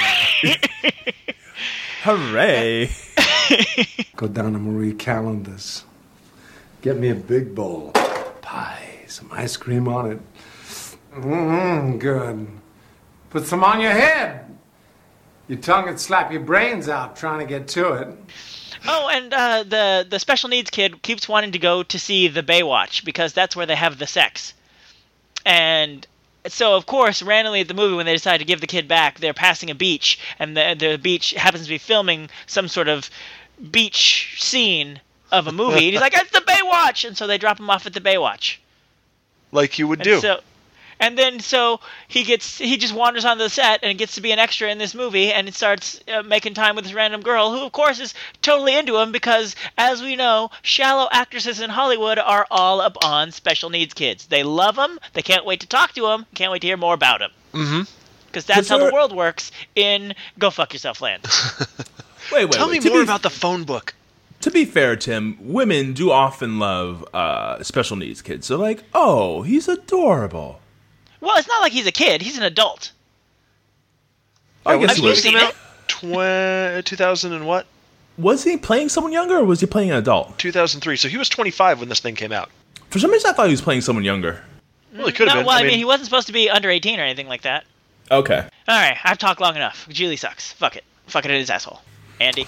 Hooray! Go down to Marie Callender's. Get me a big bowl. Pie, some ice cream on it. Mmm, good. Put some on your head. Your tongue would slap your brains out trying to get to it. Oh, and uh, the the special needs kid keeps wanting to go to see the Baywatch because that's where they have the sex. And so, of course, randomly at the movie, when they decide to give the kid back, they're passing a beach, and the the beach happens to be filming some sort of beach scene of a movie. And he's like, "It's the Baywatch!" And so they drop him off at the Baywatch. Like you would And do. So, and then so he gets he just wanders onto the set and gets to be an extra in this movie, and it starts uh, making time with this random girl who, of course, is totally into him because, as we know, shallow actresses in Hollywood are all up on special needs kids. They love them. They can't wait to talk to them. Can't wait to hear more about them. Mm-hmm. Because that's how there- the world works in Go Fuck Yourself Land. Wait, wait. Tell wait. me To more be- about the phone book. To be fair, Tim, women do often love uh, special needs kids. So, like, oh, he's adorable. Well, it's not like he's a kid. He's an adult. I Yeah, guess Have he you was. seen it? Tw- two thousand and what? Was he playing someone younger, or was he playing an adult? two thousand three. So he was twenty-five when this thing came out. For some reason, I thought he was playing someone younger. Well, he could have No, been. well, I I mean, mean, he wasn't supposed to be under eighteen or anything like that. Okay. All right, I've talked long enough. Geely sucks. Fuck it. Fuck it in his asshole. Andy.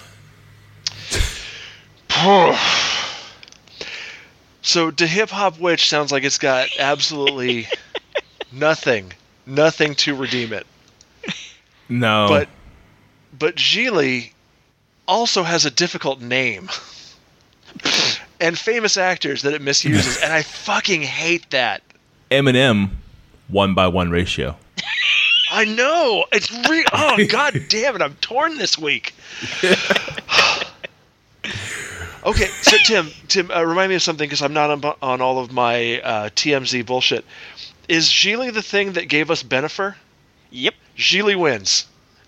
So, the Hip Hop Witch sounds like it's got absolutely nothing, nothing to redeem it. No. But, but Geely also has a difficult name. And famous actors that it misuses, and I fucking hate that. Eminem, one by one ratio. I know. It's re- oh god damn it! I'm torn this week. Okay, so Tim, Tim, uh, remind me of something because I'm not on, on all of my uh, T M Z bullshit. Is Geely the thing that gave us Benifer? Yep. Geely wins.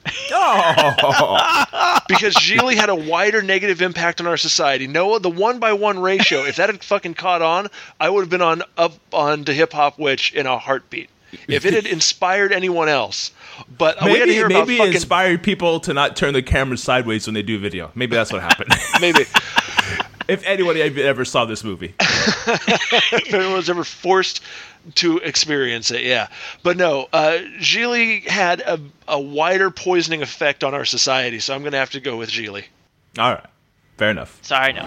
Oh. Because Geely had a wider negative impact on our society. Noah, the one by one ratio, if that had fucking caught on, I would have been on up on the Hip Hop Witch in a heartbeat. If it had inspired anyone else. But uh, maybe, we got to hear about maybe fucking... it inspired people to not turn the cameras sideways when they do video. Maybe that's what happened. Maybe. If anybody ever saw this movie. If anyone was ever forced to experience it, yeah. But no, uh, Geely had a, a wider poisoning effect on our society, so I'm going to have to go with Geely. All right. Fair enough. Sorry, no.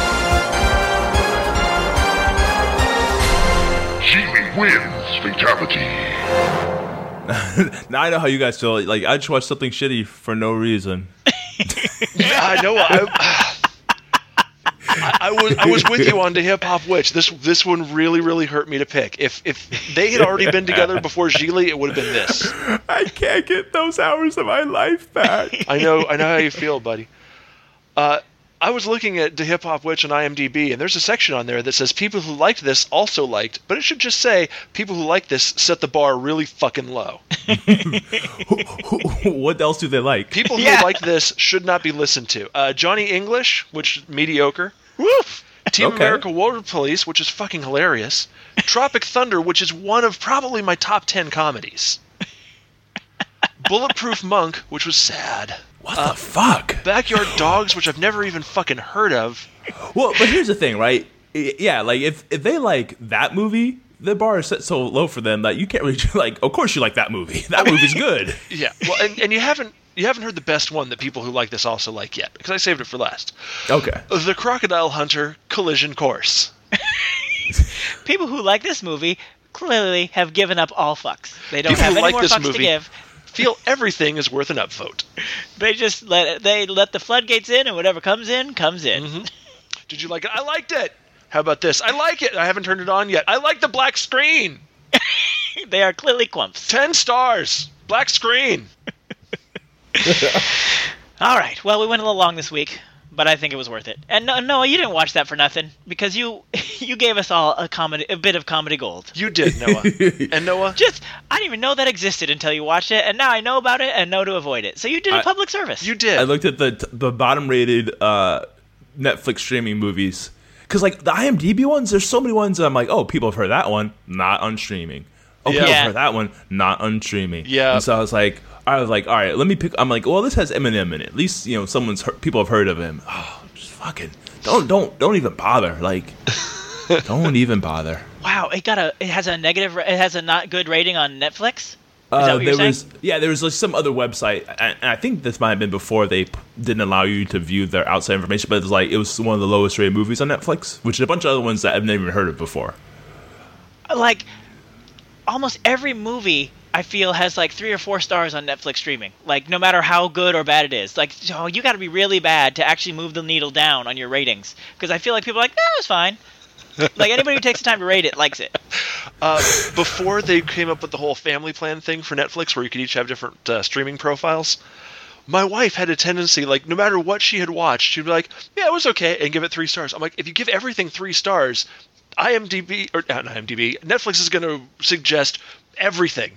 Geely wins fatality. Now I know how you guys feel. Like, I just watched something shitty for no reason. Yeah, I know. I, I, I was I was with you on the Hip Hop Witch. This this one really really hurt me to pick. If if they had already been together before Geely, it would have been this. I can't get those hours of my life back. I know I know how you feel, buddy. Uh, I was looking at the Hip Hop Witch on I M D B, and there's a section on there that says people who liked this also liked, but it should just say people who like this set the bar really fucking low. What else do they like? People who Yeah. like this should not be listened to. Uh, Johnny English, which mediocre. Woof. Team Okay. America Water Police, which is fucking hilarious. Tropic Thunder, which is one of probably my top ten comedies. Bulletproof Monk, which was sad. What the fuck? Backyard Dogs, which I've never even fucking heard of. Well, but here's the thing, right? I- Yeah, like if if they like that movie, the bar is set so low for them that you can't really like. Of course, you like that movie. That movie's good. Yeah, well, and, and you haven't you haven't heard the best one that people who like this also like yet, because I saved it for last. Okay. The Crocodile Hunter Collision Course. People who like this movie clearly have given up all fucks. They don't People have who any like more this fucks movie to give. feel everything is worth an upvote. They just let it, they let the floodgates in, and whatever comes in comes in. Mm-hmm. Did you like it? I liked it. How about this? I like it. I haven't turned it on yet. I like the black screen. They are clearly clumps. Ten stars. Black screen. All right. Well, we went a little long this week, but I think it was worth it. And no, Noah, you didn't watch that for nothing because you you gave us all a comedy, a bit of comedy gold. You did, Noah. And Noah, Just I didn't even know that existed until you watched it, and now I know about it and know to avoid it. So you did a I- public service. you did. I looked at the the bottom rated uh, Netflix streaming movies because like the I M D B ones, there's so many ones that I'm like, oh, people have heard that one, not on streaming. Oh, people Yeah. have heard that one, not on streaming. Yeah. And so I was like, I was like, all right, let me pick. I'm like, well, this has Eminem in it. At least you know someone's heard, people have heard of him. Oh, just fucking don't don't don't even bother. Like, don't even bother. Wow, it got a it has a negative it has a not good rating on Netflix. Is that Uh, what you're there saying? was yeah, there was like some other website, and and I think this might have been before they p- didn't allow you to view their outside information. But it was like it was one of the lowest rated movies on Netflix, which is a bunch of other ones that I've never even heard of before. Like almost every movie I feel has like three or four stars on Netflix streaming. Like no matter how good or bad it is. Like oh, you got to be really bad to actually move the needle down on your ratings because I feel like people are like, "No, it's fine." Like anybody who takes the time to rate it likes it. Uh, before they came up with the whole family plan thing for Netflix, where you could each have different uh, streaming profiles, my wife had a tendency, like, no matter what she had watched, she'd be like, yeah, it was okay, and give it three stars. I'm like, if you give everything three stars, I M D B, or not I M D B, Netflix is going to suggest everything.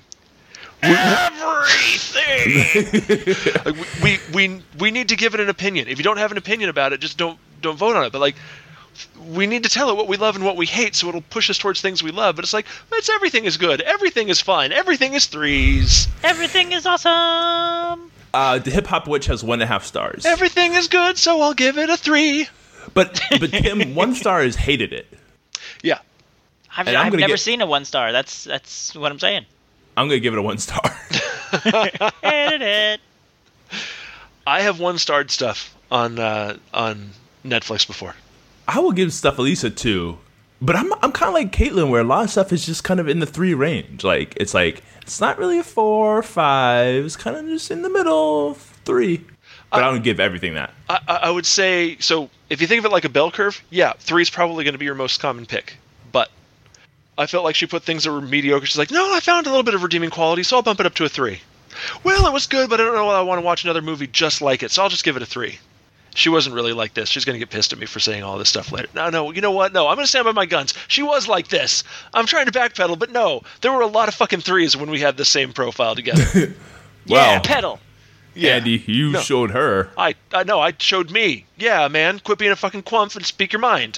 Everything! Like, we, we, we, we need to give it an opinion. If you don't have an opinion about it, just don't don't vote on it. But, like, we need to tell it what we love and what we hate, so it'll push us towards things we love. But it's like, it's everything is good, everything is fine, everything is threes, Everything is awesome. Uh, the Hip Hop Witch has one and a half stars. everything is good, so I'll give it a three. But but Tim, one star has hated it. Yeah, I've, And I'm I've gonna never get- seen a one star. That's that's what I'm saying. I'm gonna give it a one star. Edit it. I have one-starred stuff on uh, on Netflix before. I will give stuff at least a two. But I'm I'm kind of like Caitlin, where a lot of stuff is just kind of in the three range. Like, it's like, it's not really a four or five. It's kind of just in the middle, three. But I, I don't give everything that. I, I would say, so if you think of it like a bell curve, yeah, three is probably going to be your most common pick. But I felt like she put things that were mediocre. She's like, no, I found a little bit of redeeming quality, so I'll bump it up to a three. Well, it was good, but I don't know whether I want to watch another movie just like it, so I'll just give it a three. She wasn't really like this. She's going to get pissed at me for saying all this stuff later. No, no, you know what? No, I'm going to stand by my guns. She was like this. I'm trying to backpedal, but no. There were a lot of fucking threes when we had the same profile together. Yeah, pedal. Yeah. Andy, you no. showed her. I I know, I showed me. Yeah, man, quit being a fucking quumph and speak your mind.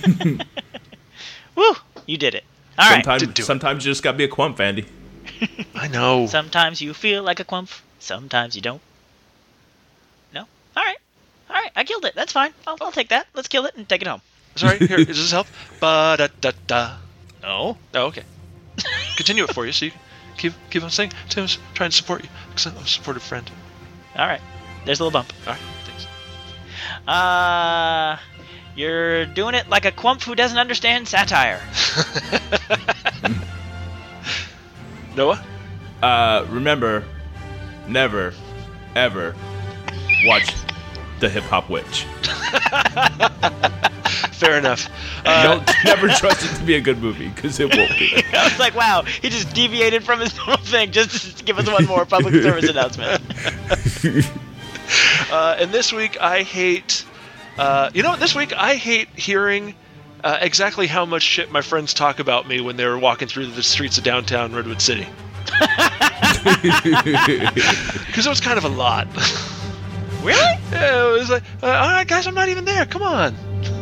Woo, you did it. All sometimes, right. Sometimes you just got to be a quumph, Andy. I know. Sometimes you feel like a quumph. Sometimes you don't. No? All right. All right, I killed it. That's fine. I'll, I'll take that. Let's kill it and take it home. Sorry, here, does this help? Ba-da-da-da. No. Oh, okay. Continue it for you so you can keep, keep on saying. Tim's trying to support you because I'm a supportive friend. All right. There's a little bump. All right, thanks. Uh, you're doing it like a quumph who doesn't understand satire. Noah? Uh, remember, never, ever watch The Hip Hop Witch. Fair enough. Uh, Don't never trust it to be a good movie, because it won't be. I was like, wow, he just deviated from his normal thing just to give us one more public service announcement. uh, and this week, I hate... Uh, you know what? This week, I hate hearing uh, exactly how much shit my friends talk about me when they're walking through the streets of downtown Redwood City. Because it was kind of a lot. Really? Yeah, it was like, uh, all right, guys, I'm not even there. Come on.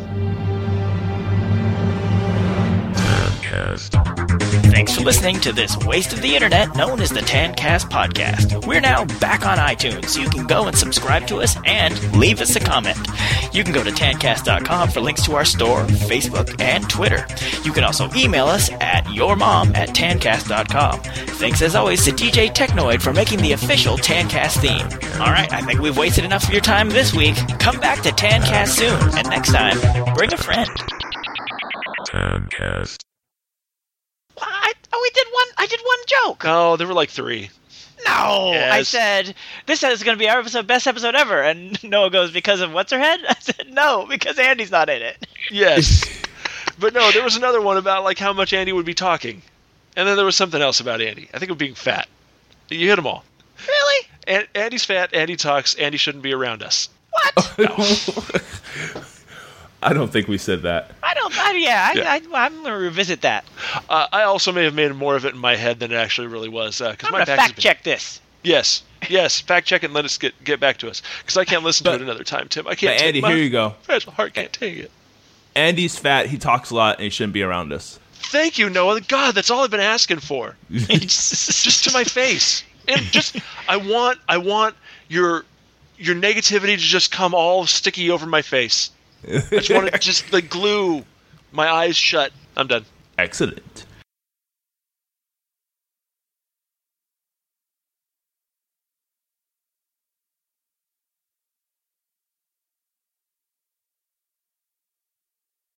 Thanks for listening to this waste of the internet known as the Tancast Podcast. We're now back on iTunes, so you can go and subscribe to us and leave us a comment. You can go to tancast dot com for links to our store, Facebook, and Twitter. You can also email us at yourmom at tancast dot com. Thanks as always to D J Technoid for making the official Tancast theme. Alright, I think we've wasted enough of your time this week. Come back to Tancast soon, and next time, bring a friend. Tancast. I, oh, we did one. I did one joke. Oh, there were like three. No, yes. I said this is going to be our episode, best episode ever, and Noah goes, because of what's her head? I said no, because Andy's not in it. Yes, but no, there was another one about like how much Andy would be talking, and then there was something else about Andy. I think of being fat. You hit them all. Really? And Andy's fat. Andy talks. Andy shouldn't be around us. What? No. I don't think we said that. I don't. I, yeah, Yeah. I, I, I'm going to revisit that. Uh, I also may have made more of it in my head than it actually really was. Uh, I'm my going to back has fact been- check this. Yes, yes, fact check it and let us get get back to us because I can't listen But- to it another time, Tim. I can't. But take Andy, my here you go. fragile heart can't take it. Andy's fat, he talks a lot, and he shouldn't be around us. Thank you, Noah. God, that's all I've been asking for. Just to my face, and just I want I want your your negativity to just come all sticky over my face. I just want to just like glue my eyes shut. I'm done. Excellent.